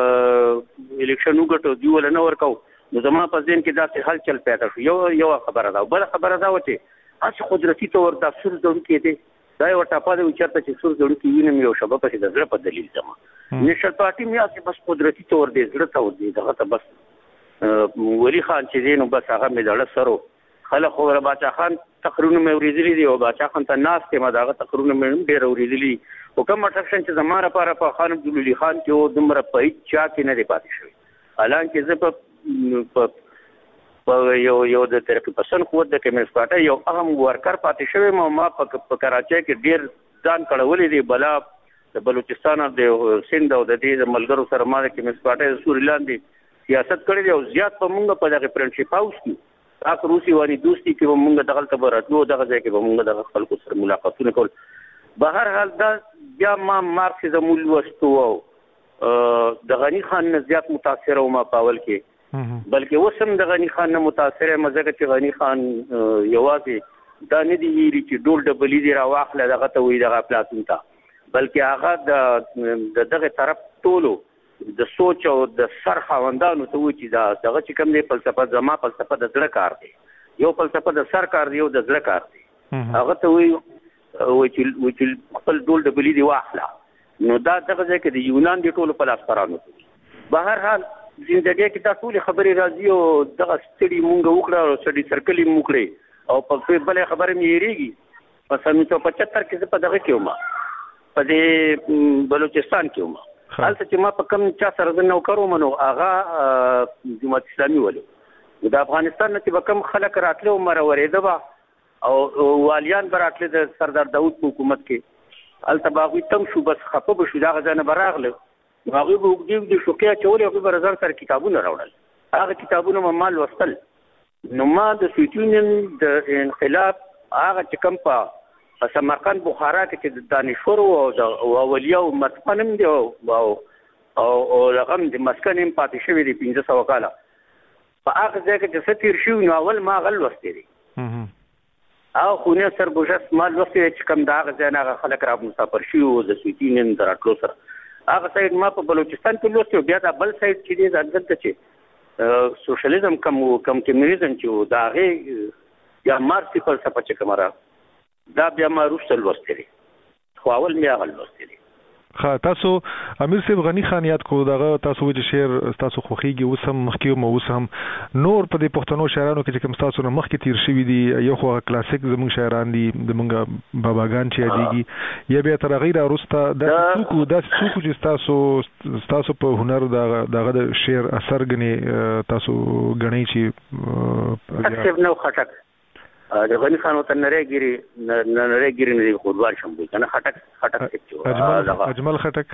الیکشن وګټو دی ول نه ورکاو نو زما په ځین کې دا حل چل پیدا شو یو خبره ده بل خبره ده چې اس قدرتي تور د افسر ځون کې دي دا یو ټاپه د چرته چې سر ځون کې وینم یو شبه په د زړه په دلیل زما نشل پارټي میا چې بس قدرتي تور دی زړه ته ودی دغه ته بس ولی خان چې دینو بس هغه مې دړه سرو خلک خو باچا خان تقرونه مې اوریدلې دي او باچا خان ته ناس کې ما دغه تقرونه مې ډېر اوریدلې او کوم اټرکشن چې زماره لپاره په خان عبدالولي خان کې او دمر په چا کې نه دی پاتې شوی الان کې زه په یو د ترقی پسند قوت د کمیونست پارټي یو اهم ورکر پاتې شوی ما په کراچۍ کې ډېر ځان کړولې دی بلا د بلوچستان د سند او د دې ملګرو سره ما د کمیونست پارټي د سوريلاند سیاست کړی دی او زیات په مونږ په دغه فرندشپ هاوس کې تاسو روسي وانی دوستي کې مونږ دغه ته براتلو دغه ځای کې مونږ دغه خلکو سره ملاقاتونه کول به هر حال دا بیا ما مارکسیزم ولوستو او د غنی خان نه زیات متاثر او ما پاول کې بلکې وسم د غنی خان نه متاثر مزګه چې غنی خان یوازې دا نه دی ویلي چې ډول ډبلې دی راواخله دغه ته وی دغه پلاتون ته بلکې هغه دغه طرف ټولو د سوچ او د سر خاوندانو ته وی چې دغه چې کوم دی فلسفه زما فلسفه د زړه کار دی یو فلسفه د سر کار دی یو د زړه کار دی هغه ته وی چې خپل ډول ډبلې دی واخله نو دا دغه ځکه د یونان دی ټولو په لاس پرانو په هر حال زندګۍ کې دا ټول خبرې راځي او دغه ستړي مونږ وکړه او سړي سرکلي موکړي او په بل خبره مې یریږي په 1975 کې په دغه کې ومه په دې بلوچستان کې ومه حالت چې ما په کم چا سره نو کارو منو هغه جماعت اسلامي ولو د افغانستان نه چې کم خلک راتلو مرورېده با او والیان براتله د سردار داوود په حکومت کې التباغي تم شو بس خپه بشو دا غزنه براغله هغه وګړي د شوکیا چولې هغه برزان سره کتابونه راوړل هغه کتابونه مال وصل نو ما د سویټینن د انقلاب هغه چې کوم په سمرقند بخارا کې چې د دانشور او اولیاء مرتفنم دی او رقم د مسکن پاتې شوی دی 1500 کاله په هغه ځای کې چې ستیر شو نو اول ما غل وستری او خو نه سر بوجس مال وستری چې کوم دا غزا نه خلک را مسافر شو د سویټینن دراتلو سره هغه سایت ما په بلوچستان کې لوستو بیا دا بل سایت چې دی ځکه چې سوشلیزم کم کمیونیزم چې دا غي یا مارکسي فلسفه چې کومه دا بیا ما روسل لوستلی خو اول مې هغه لوستلی خا تاسو امیر صاحب غنی خان یاد کو دغه تاسو وجه شعر تاسو خوخیږي وسم مخکیو مو وسم نور په دې پښتنو شاعرانو کې چې کوم تاسو نه مخکې تیر شوی دي یو خو کلاسیک زموږ شاعران دي زموږ باباګان چې دیږي یا بیا تر غیر ارسته د څوک چې تاسو په هنر دغه د شعر اثر غني تاسو غنی چې اکسب نو خټک د غنی خان ته نریګری نه خودوار شم کنه خټک اجمل خټک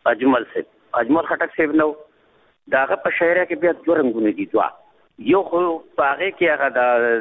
اجمل خټک سیب نو داغه په شاعرۍ کې بیا دوه رنگونه دي دوا یو خو هغه کې هغه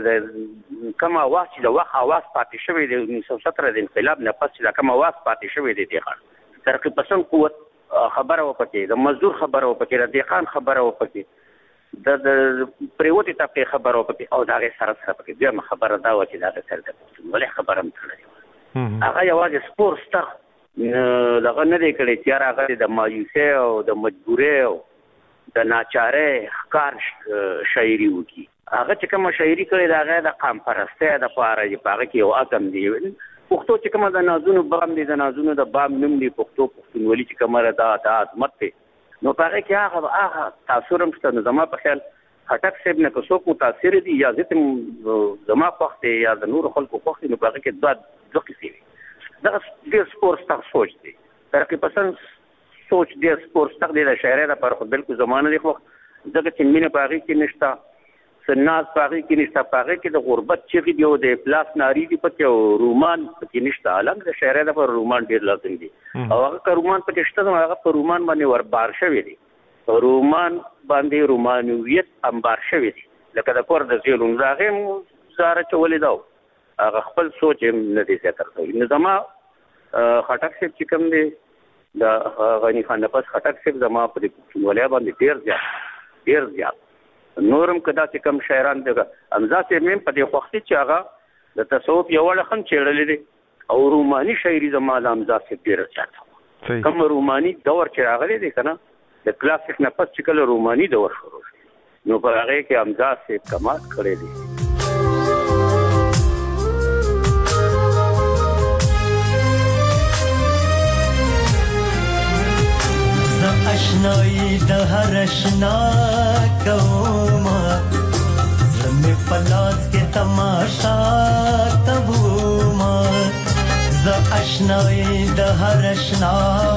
د کما واس چې د واخ اواز پاتې شوی دی 1917 د انقلاب نه پس چې کما واس پاتې شوی دی د خان ترقی پسند قوت خبره وپکې د مزدور خبره وپکې د خان خبره وپکې د پریوتی ته خبره وپکې او دا غي سره پکې بیا خبره دا و چې دا سره د ولې خبره متړلې هغه یوازې سپور ستخ دغه نه دی کړی چې هغه د مایوسه او د مجبورې او د ناچاره ښکار شاعري وکي هغه چې کوم شاعري کړی دا هغه د قام پرسته د پاره چې پاره کې یو اتم دی پښتو چې کوم د نازونو بام دی د نازونو د بام نوم دی پښتونولي چې کومه د عظمت دی نو پاره کې هغه تاثیر هم ست زما په خیال خټک صاحب نه کوڅو متاثر دي یا ځکه زما وخت یا د نور خلکو وخت نو پاره کې دوه کیسې دا د سپورت ستاسو سوچ دی ترقی پسند سوچ دی سپورت ستاسو د شاعرۍ لپاره خو بالکل زمانه دی خو ځکه چې مینه پاره کې نشتا سناز پاره کې نشتا پاره کې د غربت چې دی او د پلاس ناری دی پته او رومان پکې نشتا الګ د شاعرۍ لپاره رومان ډیر لازم دی او هغه رومان پکې شته هغه په رومان باندې وربار شوی دی رومان باندې رومانویت انبار شوی دی لکه د کور د زیلون راغم زاره چولې دا هغه خپل سوچ نه دی ذکر کوي نظام خټک صاحب چې کوم دی د غنی خان نه پس خټک صاحب زما په ولیا باندې ډیر زیات نورم کدا چې کوم شاعران دغه امزا صاحب مې په دې وخت چې هغه د تصوف یو لخن چېړلې دي او روماني شاعري زما د امزا صاحب ډیر زیات کوم روماني دور چې راغلی دی کنه د کلاسیک نه پس چې کله روماني دور شروع شو نو په هغه کې امزا صاحب کمال کړی دی اشنایی د هر اشنا کوما زمه پلاس کې تماشا کوما ز اشنایی د هر اشنا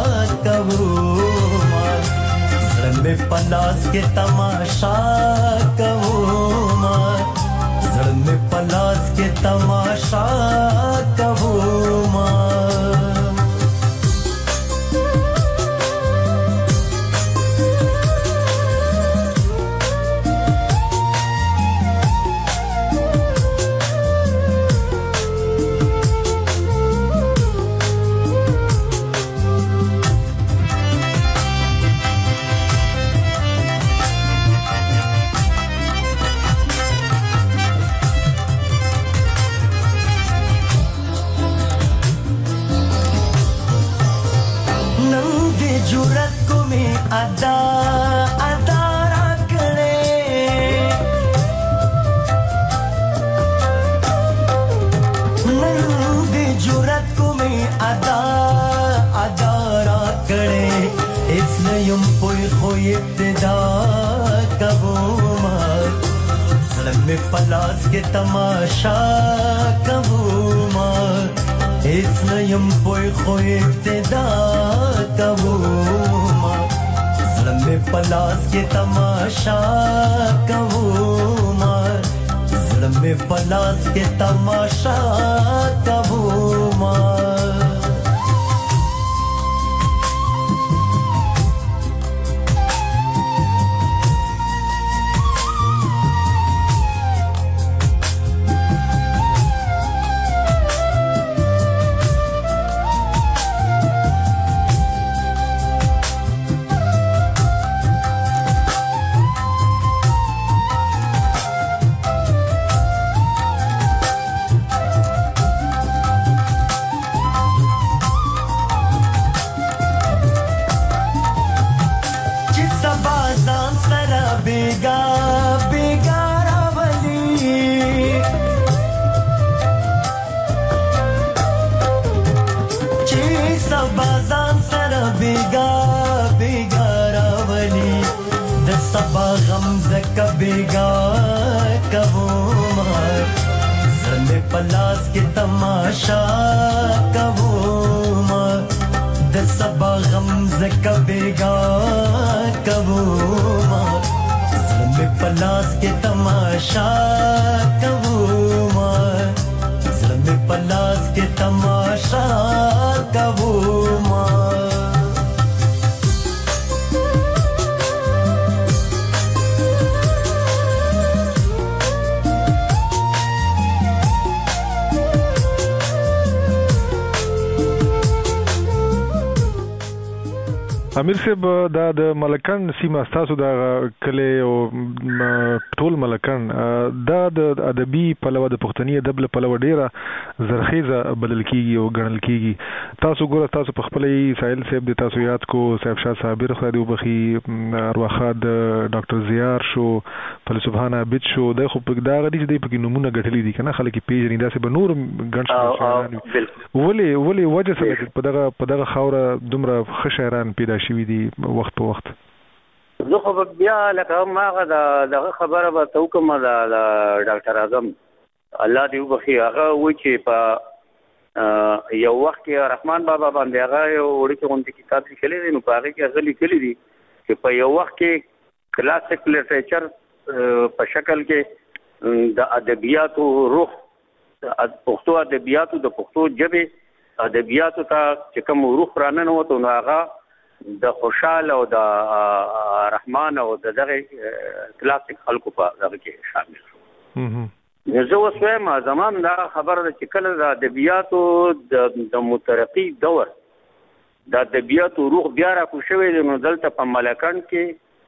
کوما زمه پلاس کې تماشا کوما زمه پلاس کې تماشا کوما जुरत को में अदा अदा रखड़े नंदे जुरत को में अदा अदा रखड़े इसने युम पोई खोई इब्तिदा कबो मार सलम में पलास के तमाशा कबो मार इसने युम पोई खोई इब्तिदा कबो मार सलम में पलास के तमाशा कबो मार सलम में पलास के तमाशा कबो मार कबेगा कबो मार ज़मे पलास के तमाशा कबो मार दसबा गमज़ कबेगा कबो मार ज़मे पलास के तमाशा कबो मार ज़मे पलास के तमाशा कबो मार امیر صاحب دا د ملکن سیمه تاسو دا کله او ټول ملکن دا د ادبي پلوه د پښتني ادب له پلوه ډیره زرخیزه بدل کیږي او ګڼل کیږي تاسو ګوره تاسو په خپل ساحل صاحب د تاسو یاد کو صاحب شاه صابر خدای دې وبخي ارواخاد ډاکټر زیار شو فلسفهانه عبد شو د خو په دا غدي چې د پکې نمونه غټلې دي کنه خلک پیژني دا سه به نور ګڼ ولې وجه سره په دغه خوره دومره خشایران پیدا شوی دی وخت په وخت زه خو بیا لکه ماغه دغه خبره به توکم د ډاکټر اعظم الله دې وبخي هغه و چې په یو وخت کې رحمان بابا باندې هغه یو وړي غونډه کتاب لیکلی دی نو په هغه کې هغه لیکلی دی چې په یو وخت کې کلاسیک لټریچر په شکل کې د ادبیاتو روح پښتو ادبیاتو د پښتو ژبې ادبیاتو ته چې کوم روح رانه وته نو هغه د خوشاله او د رحمان او دغه کلاسیک خلکو په دغه کې شامل شو زه اوس وایم زمام دا خبره چې کله د ادبیاتو د مترقي دور د ادبیاتو روح بیا را کوشوي نو دلته په ملکن کې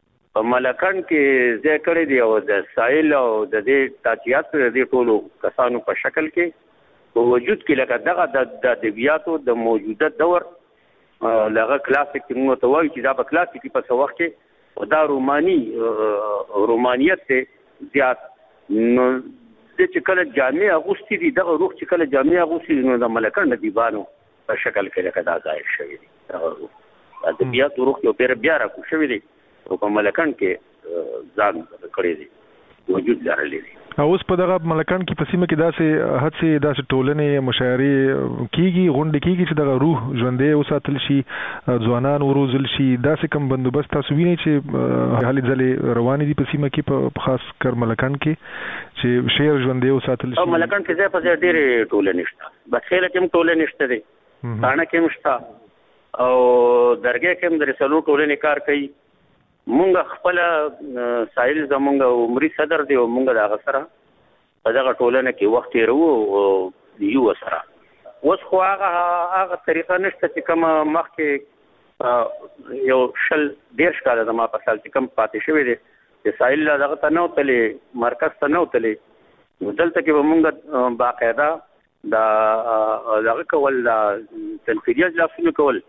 ځای کړی دی او د ساحل او د دې تاجیات د دې ټولو کسانو په شکل کې په وجود کې لکه دغه د ادبیاتو د موجوده دور لغه کلاسیک موږ ته وایي چې دا په کلاسیک په څو وخت کې دا رومانیت ته زیات نو چې کله جامع اغوستي دي دغه روح چې کله جامع اغوستي نو د ملکن دیوانو په شکل کې لکه دا ظاهر شوی دی ادبیات روح یو بیا را کو شوی دی او په ملکن کې ځان کړی دی وجود لرلی دی اوس په دغه ملکان کې په سیمه کې داسې ټولنې مشاعرې کیږي غونډې کیږي چې دغه روح ژوندې وساتل شي ځوانان وروزل شي داسې کوم بندوبست تاسو وینئ چې هلې ځلې روانې دي په سیمه کې په خاص کر ملکان کې چې شعر ژوندې وساتل شي ملکان کې ځای په ځای ډېرې ټولنې شته بخیله کې هم ټولنې شته دي تاڼه کې هم شته او درګې کې هم د رسالو ټولنې کار کوي مونږ خپل ساحل زمونږ عمري صدر دی او مونږ دا غسره په دغه ټولنه کې وخت یې یو سره اوس خو هغه طریقه نشته چې کوم مخکې یو شل ډیر کاله د ما په سال چې کوم پاتې شوی دی چې ساحل دغه ته نه وتلی مرکز ته نه وتلی دلته کې به مونږ باقاعده دغه کول تنفیذي اجلاسونه کول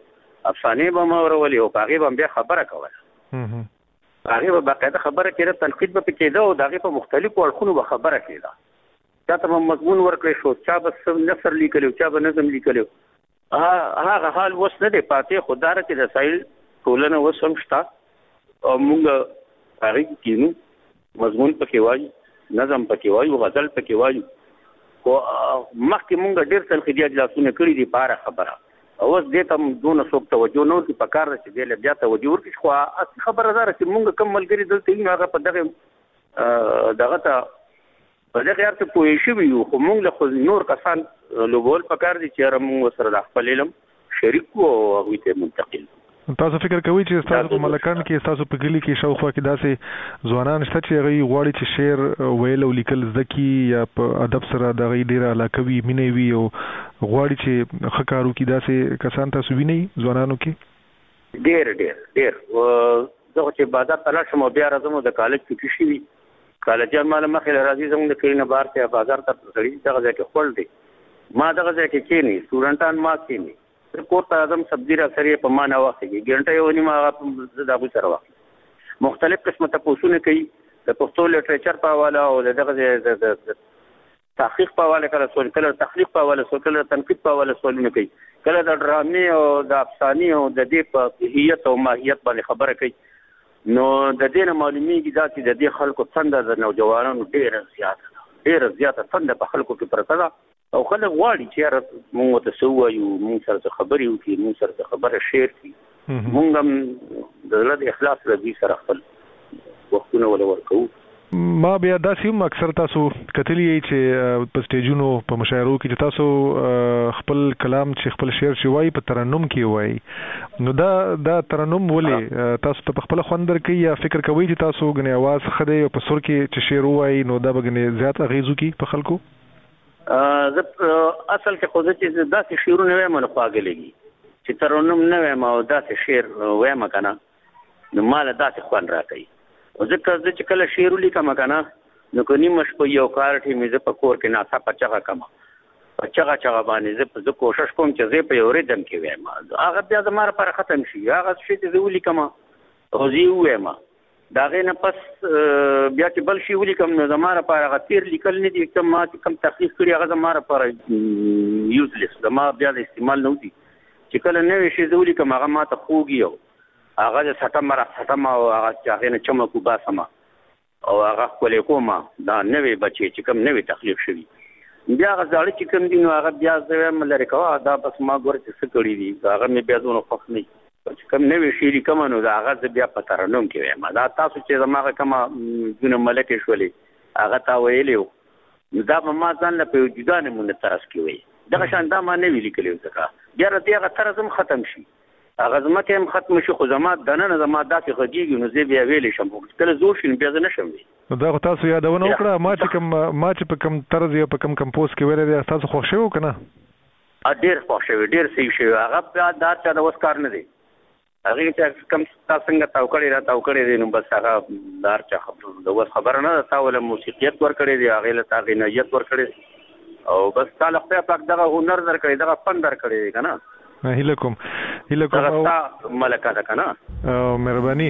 افسانه به مورولي او هغه به بیا خبره کوله هغه به باقاعده خبره کړه تنقید به کېده او دغه په مختلفو اړخونو به خبره کېده دا ته مضمون ورکړی شو چا به نثر لیکلو چا به نظم لیکلو هغه حال وس نه دی پاتې خدای راته د سایل ټولنه وسم شتا او موږ هغه کینو مضمون پکې وایي نظم پکې وایي غزل پکې وایي او مخکې موږ ډېر تنقیدي اجلاسونه کړي دي بار خبره اوس دې ته دونه څوک توجه نه ورکړي په کار چې دې له بیا توجه ورکړي خو اصل خبره ده چې موږ کوم ملګري دلته یو هغه په دغه ته په دغه ارته پوه شي وي خو موږ له نور کسان لوبول په کار دي چې موږ سره د خپل علم شریک او هغه ته منتقل تاسو فکر کوئ چې تاسو په ملکان کې تاسو په ګلی کې شاوخوا کې داسې ځوانان شته چې هغه غواړي چې شعر ویل او لیکل زدکی یا په ادب سره د غي ډیره علاقه وي مینه وي او غواړي چې خکارو کې داسې کسان تاسو ویني ځوانانو کې ډیر زه چې بازار تلاش مو بیا راځم د کالج کې شي کالج مال مخې راځي زموږ د کلینه بار ته بازار ته سړي دغه ځکه خپل دي ما دغه ځکه کې نه سټوډنټان ما کې نه کوټ اعظم سبزی را سره په معنا واخلي ګنټه یو نیمه دغه سره واخلي مختلف قسمه تاسوونه کوي د پښتو لټریچر په حواله او دغه تحقیق په حواله کله تخلیق په حواله کله تنقید په حواله سوالونه کوي کله د ډرامې او د افسانې او د دې په هیئت او ماهیت باندې خبره کوي نو د دې نه معلومیږي چې د دې خلکو څنګه د نوجوانانو ډېر زیاته څنګه په خلکو کې پرته ده او خلک غواړي چې موږ ته سوایو موږ سره خبرې وکړي موږ سره خبره شیر کړي موږ هم د زړه د اخلاص رضی سره خپل وختونه ورکو ما بیا داسې هم اکثر تاسو کتلی چې په سټیجونو په مشاعرو کې چې تاسو خپل کلام چې خپل شعر چې وایي په ترنم کې وایي نو دا ترنم ولې تاسو ته خپل خوندر کوي یا فکر کوي چې تاسو غني आवाज خدای او په سر کې چې شعر وایي نو دا بګنی زیات اغیزو کی په خلکو اصل کې خو چې داسې شعرونه وایم نو خواږلېږي چې ترنم نه وایم او داسې شعر وایم کنه نو مال داسې خوان راکړي او ځکه چې کله شعر لیکم کنه نو کني مش په یو کار ټی مې په کور کې ناڅه پچغه کما پچغه باندې زه کوشش کوم چې زه په یو ریدم کې وایم هغه بیا زماره پر ختم شي هغه شی چې زه لیکم او زه وایم دا غینه پس بیا چې بل شي ولیکم نو زماره پر هغه تیر لیکل نه دي کوم تحقیق کړی هغه زماره پر یوزلیس زما بیا د استعمال نه وتی چې کله نوې شي زه ولیکم هغه ماته خوږي هغه د سټم او هغه ځاګنه چمکو باسمه او هغه کولې کومه دا نوې بچي چې کوم نوې تخلیق شوی بیا هغه ځاړي چې کوم دین هغه بیا زویم لري کوه دا بس ما ګور چې څه کړی دي هغه مې بیا زونه خوښ نه چې کوم نوې شيری کوم نو دا هغه بیا په ترنم کې وایم دا تاسو چې زماغه کومه جن ملکه شولې هغه تا ویلو دا ما ځان له په وجودانه مونږ ترس کې وي دا شان دا ما نه ویل کېلو ځکه بیا دې هغه ترزم ختم شي هغه زمکه هم ختم شي خو زما دنه زما داسې غږیږي نو زه بیا ویلې شم کله زور شین بیا نه شم نو دا تاسو یادونه وکړه ما چې په کم طرز یا په کم کمپوز کې ویلې تاسو خوښ شو کنه ډېر خوښ شو ډېر صحیح شو هغه دا چې د وسکار نه دی هغه چې کم تاسو څنګه تاوکړې دي نو بس هغه دار چا د وس خبر نه تاول موسیقیت ور کړې دی هغه له تاغینیت ور کړې او بس تعالی خدای پاک دغه هنر در کړی دغه فن در کړی کنه هیله کوم ملکه ده کنه مهرباني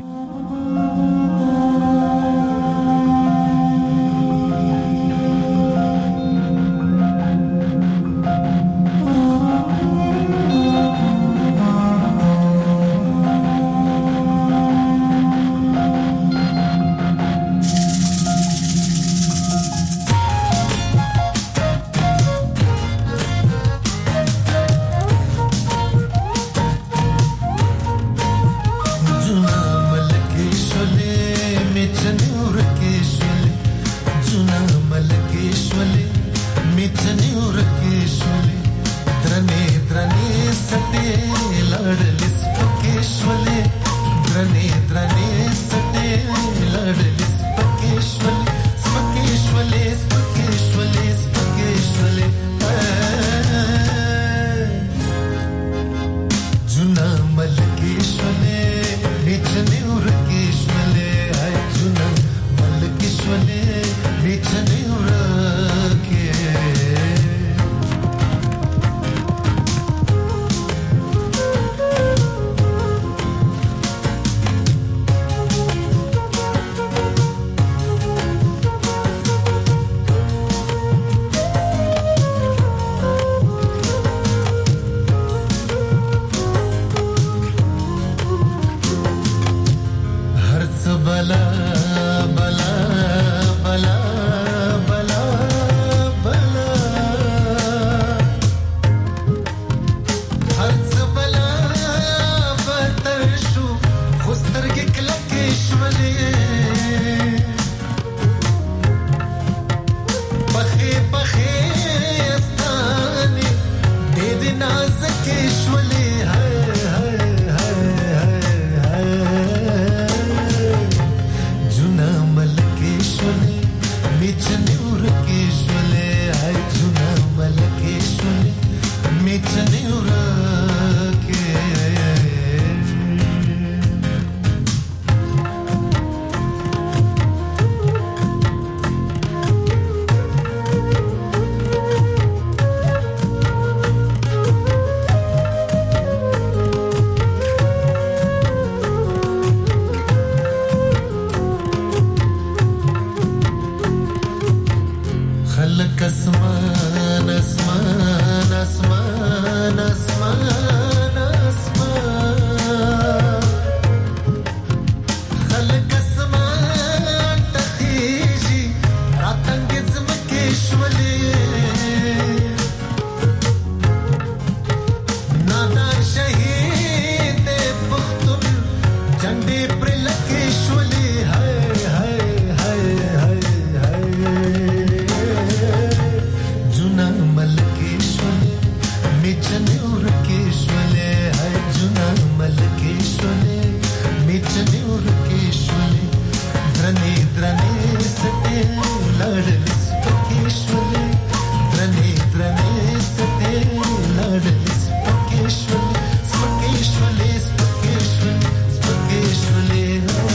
मलकेश्वले मिचने उर्केश्वले द्रने द्रने सते लड़लिस पकेश्वले द्रने द्रने सते लड़लिस पकेश्वले स्पकेश्वले स्पकेश्वले स्पकेश्वले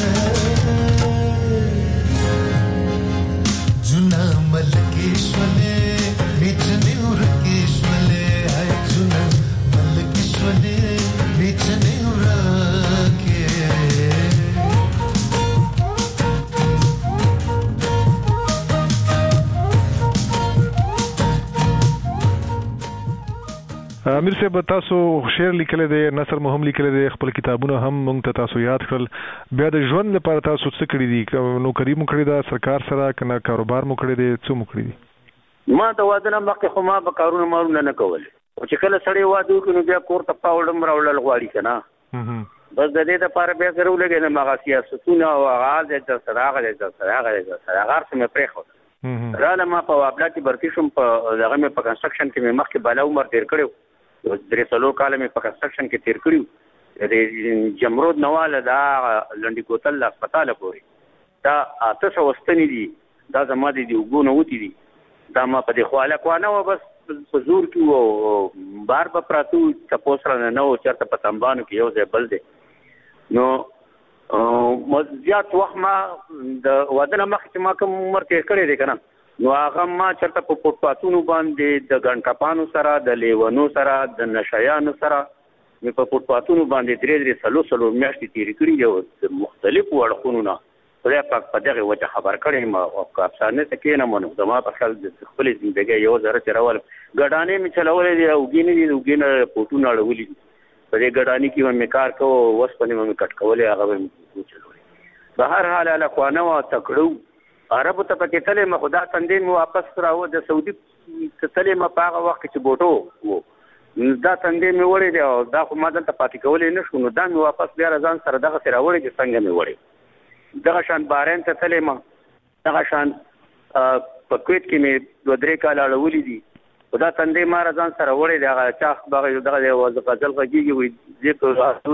जुना मलकेश्वले मिचने उर्केश्वले हाय जुना मलकेश्वले मिचने उर्के امیر صاحب تاسو شعر لیکل دي نثر مهم لیکل دي خپل کتابونه هم مونږ ته تاسو یاد کړل بیا د ژوند لپاره تاسو څه کړی دي نوکری مو کړی دا سرکار سره کنه کاروبار مو کړی دي څه مو کړی دي ما د واده نه مخکې خو ما به کارونه مارونه نه کول او چې کله سړی واده وکړي نو بیا کور ته پاوډم راوړل غواړي که نه بس د دې دپاره بیا سره ولګېد نه هغه سیاستونه او هغه حال دی در سره هغه دی در سره هغه دی در سره هغه هر څه مې پرېښود راله ما په وابلا کې برتي شوم په هغه مې په کنسټرکشن کې مې مخکې بالا عمر تېر کړی 3 کاله مې په کنسټرکشن کې تېر کړي د جمرود نواله دا لنډي کوتل هسپتاله پورې دا 800 ستنې دي دا زما د اوبو نه وتې دي دا ما په دې خواله کوانه و بس په زور کې و بار به پراتو تپوس را نه و چېرته په تنبانو کې یو ځای بل دی نو زیات وخت ما د واده نه مخکې چې ما کوم عمر تېر کړی دی که نه نو هغه ما چېرته په فوټپاتونو باندې د ګنډکپانو سره د لیونو سره د نشیانو سره مې په فوټپاتونو باندې 3 میاشتې تېرې کړي یو مختلفو اړخونو نه خدای پاک په دغه وجه خبر کړی ما او افسانه ته کېنم نو زما په خیال د خپلې زندګۍ یو ذره چې راولم ګډانې مې چلولې دي اوږې نه دي اوږې نه پوټونه اړولي دي په دې ګډانې کې مې کار کوو اوسپنې مې کټ کولې هغه به مې وچلولې به هر حال هلکوانه وه تکړه عربو ته پکې تلې مې خو دا تندې مې واپس راوه د سعودي تلې مې په هغه وخت کې چې بوټو و دا تندې مې وړې دی او دا خو ما دلته پاتې کولی نه شو نو دا مې واپس بیا ځان سره دغسې راوړې چې څنګه مې وړې دغه شان بارین ته تلې مه دغه شان په کویت کې مې 2-3 کاله اړولي دي خو دا تندې ما را ځان سره وړې دی هغه چا دغه غزل غږېږي وایي دې په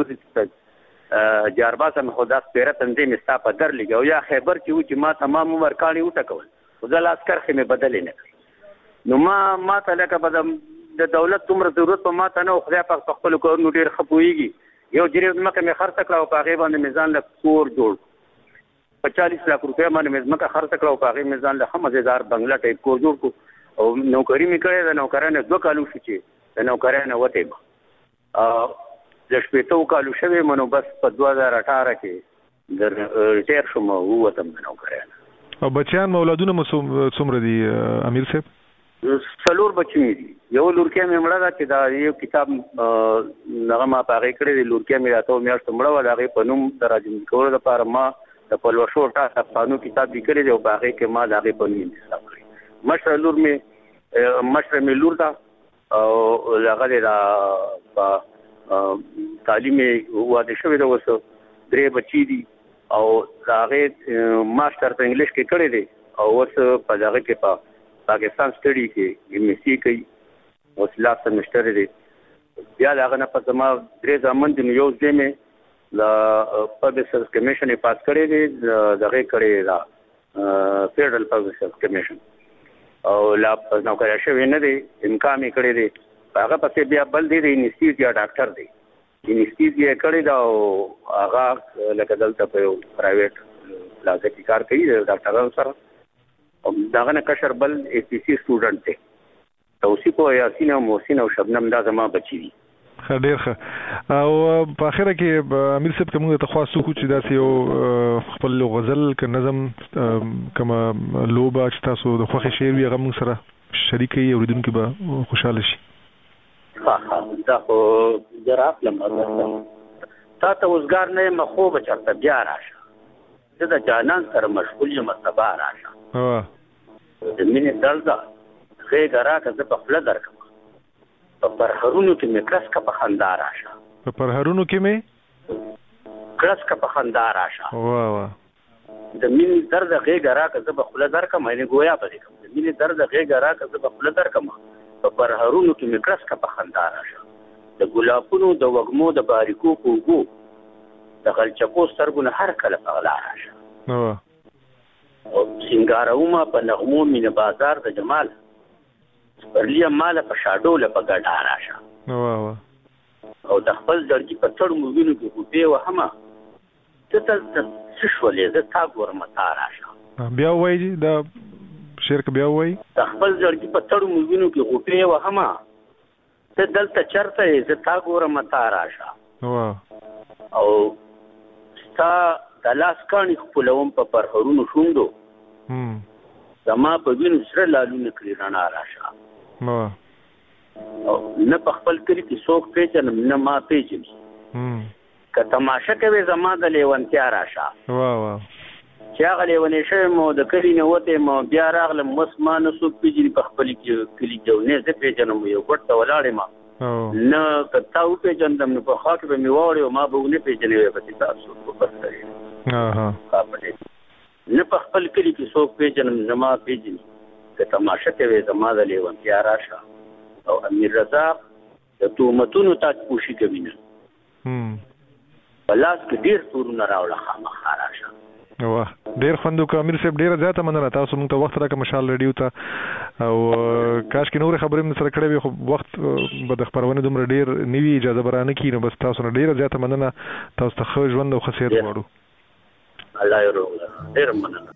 جارباسه مې خو دا سپېره تندې مې ستا په در لګي او یا خیبر کې و چې ما تمام عمر کاڼي وټکول خو زه لاس کرښې مې بدلې نه کړې نو ما ته لکه به د دولت دومره ضرورت په ما ته نه و خدای پاک په خپلو کارونو ډېر ښه پوهېږي یو جریب ځمکه مې خرڅه کړه او په هغې باندې مې ځان له کور جوړ په 40 लाख روپۍ باندې مې ځمکه خرڅه کړه او په هغې مې ځان له ښه مزېدار بنګله ټایپ کور جوړ کړو او نوکري مې کړې ده نوکرانې 2 کالو شو چې د نوکرۍ نه وتې یم د 18 کالو شوی منو بس په 2018 کې د ریټایر شوم ووتم د نوکرۍ نه او بچیان مولادونه مو څومره دي امیر صاحب 4 بچی مې دي یو لورکۍ مې مړه ده چې دا یو کتاب هغه ما په هغې کړی دی لورکۍ مې راته میاشتو مړه وه د هغې په نوم د راجمدي کولو لپاره ما د پلوشو ټاس افغانو کتاب لیکلی دی او په هغې کې ما د هغې په نوم انتخاب کړی مشره مې لور ده او هغه دی دا تعلیم واده شوی ده اوس 3 بچي دي او د هغې ماسټر په انګلیش کې کړی دی او اوس په هغه کې په پاکستان سټډي کې MSc کوي اوس لاست سمسټر دی بیا د هغه نه پس ما 3 زامن دي یو ځای مې د پبلک سروس کمیشن یې پاس کړی دی دغه کړی دا فیډرل پبلک سروس کمیشن او لا نوکری شوی نه دی امکان یې کړی دی هغه پسې بیا بل دی د انستیتیوټ ډاکټر دی انستیتیوټ یې کړی دا او هغه لکه دلته په یو پرایویټ پلازه کې کار کوي د ډاکټرانو سره دغه نه کشر بل APC سټوډنټ دی توصیف او یاسین او محسن او شبنم دا زما بچی دي ډېر ښه او په اخره کې امیر صاحب کوم ته خاص څه چې داسې یو خپل غزل ک نظم کما لوبه چې تاسو د خوښي شعر وي هغه موږ سره شریکي اوریدونکو به خوشاله شي دا خو جراف لمر تا ته وزګار نه مخو به چرته بیا راشه زه د جانان سره مشغول یم سبا راشه د مینې درد غېږه راکړه زه په خوله درکړم په پرهرونو کې مې کړس که په خندا راشه په پرهرونو کې مې کړس که په خندا راشه د مینې درد غېږه راکړه زه په خوله درکړم یعنې ګویا به دې کړم د مینې درد غېږه راکړه زه په خوله درکړم په پرهرونو کې مې کړس که په خندا راشه د ګلابونو د وږمو د باریکو کوګو د غلچکو سترګو هر کله په غلا راشه او سنگاروما په نغمو مینه بازار د جمال پرلیا مال په شاډو له په ګډا راشه او د خپل درجی په تړ مو وینو کې کوټه و هما ته شولې د تا ګورم تا راشه بیا وایي دا شرک بیا وایي د خپل درجی په تړ مو وینو کې کوټه و هما ته دلته چرته ز تا ګورم تا راشه او ستا د لاس کانی خپلوم په پرهرونو شوندو زما په وینو سره لالونه کړی رڼا راشه او نه په خپل کلی کې څوک پیژنم نه ما پیژنم که تماشه کوي زما د لیونتیا راشه چې هغه لیونې شوی مو د کلي نه وتې مو بیا راغلم اوس ما نه څوک پیژني په خپل کلي کې نه زه پیژنم یو ګوټ ته ولاړ یم نه که تا وپېژندم نو په خوا کې به مې واوړې او ما به ونه پیژنې وی پسې تاسو نه په خپل کلي کې څوک پیژنم نه ما پیژني که تماشه کوي زما د لیونتیا راشه او امیر رضاق د تهمتونو تاج پوشي کوي نه په لاس کې ډېر تورونه راوړه خامخا راشه واه ډېر خوند وکړ امیر صاحب ډېره زیاته مننه تاسو موږ ته وخت راکړه مشال ریډیو ته او کاش کې نورې خبرې مې سره کړې وي خو وخت به د خپرونې دومره ډېر نه وي اجازه به رانه کړي نو بس تاسو نه ډېره زیاته مننه تاسو ته ښه ژوند او ښه صحت غواړو الله یې روغ ډېر مننه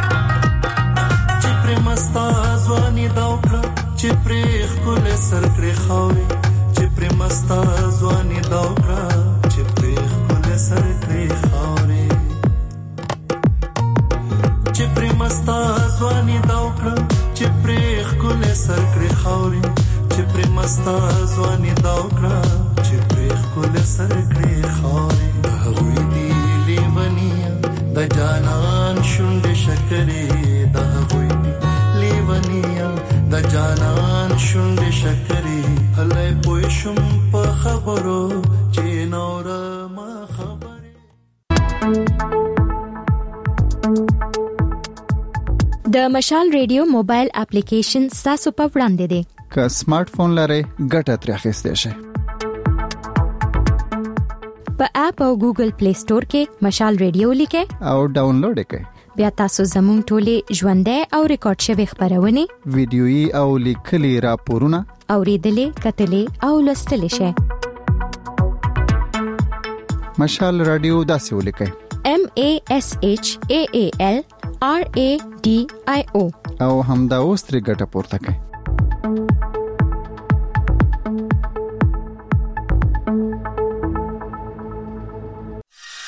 چې پرې خپل سر کړې ستا ځواني دا وکړه چې پرې ښکل سر کړې خاورې هغوی دي لیونیه د جانان شونډې شکرې د هغوی دي لیونیه د جانان شونډې شکرې هلای پوه شم په خبرو چې نوره ما خبرې. د مشال ریډیو موبایل اپلیکیشن ستاسو په وړاندې دی. که سمارټ فون لرئ ګټه ترې اخیستی شئ. په اپ او ګوګل پلی سٹور کې مشال ریډیو لیکئ او ډاونلوډ یې کړئ. بیا تاسو زموږ ټولې ژوندۍ او ریکارډ شوي خبرونه ویډیويي او لیکلي راپورونه اوریدلې کتلې او لوستلې شئ. مشال رادیو داسې ولیکئ MASHAAL RADIO او همدا اوس ترې ګټه پورته کړئ.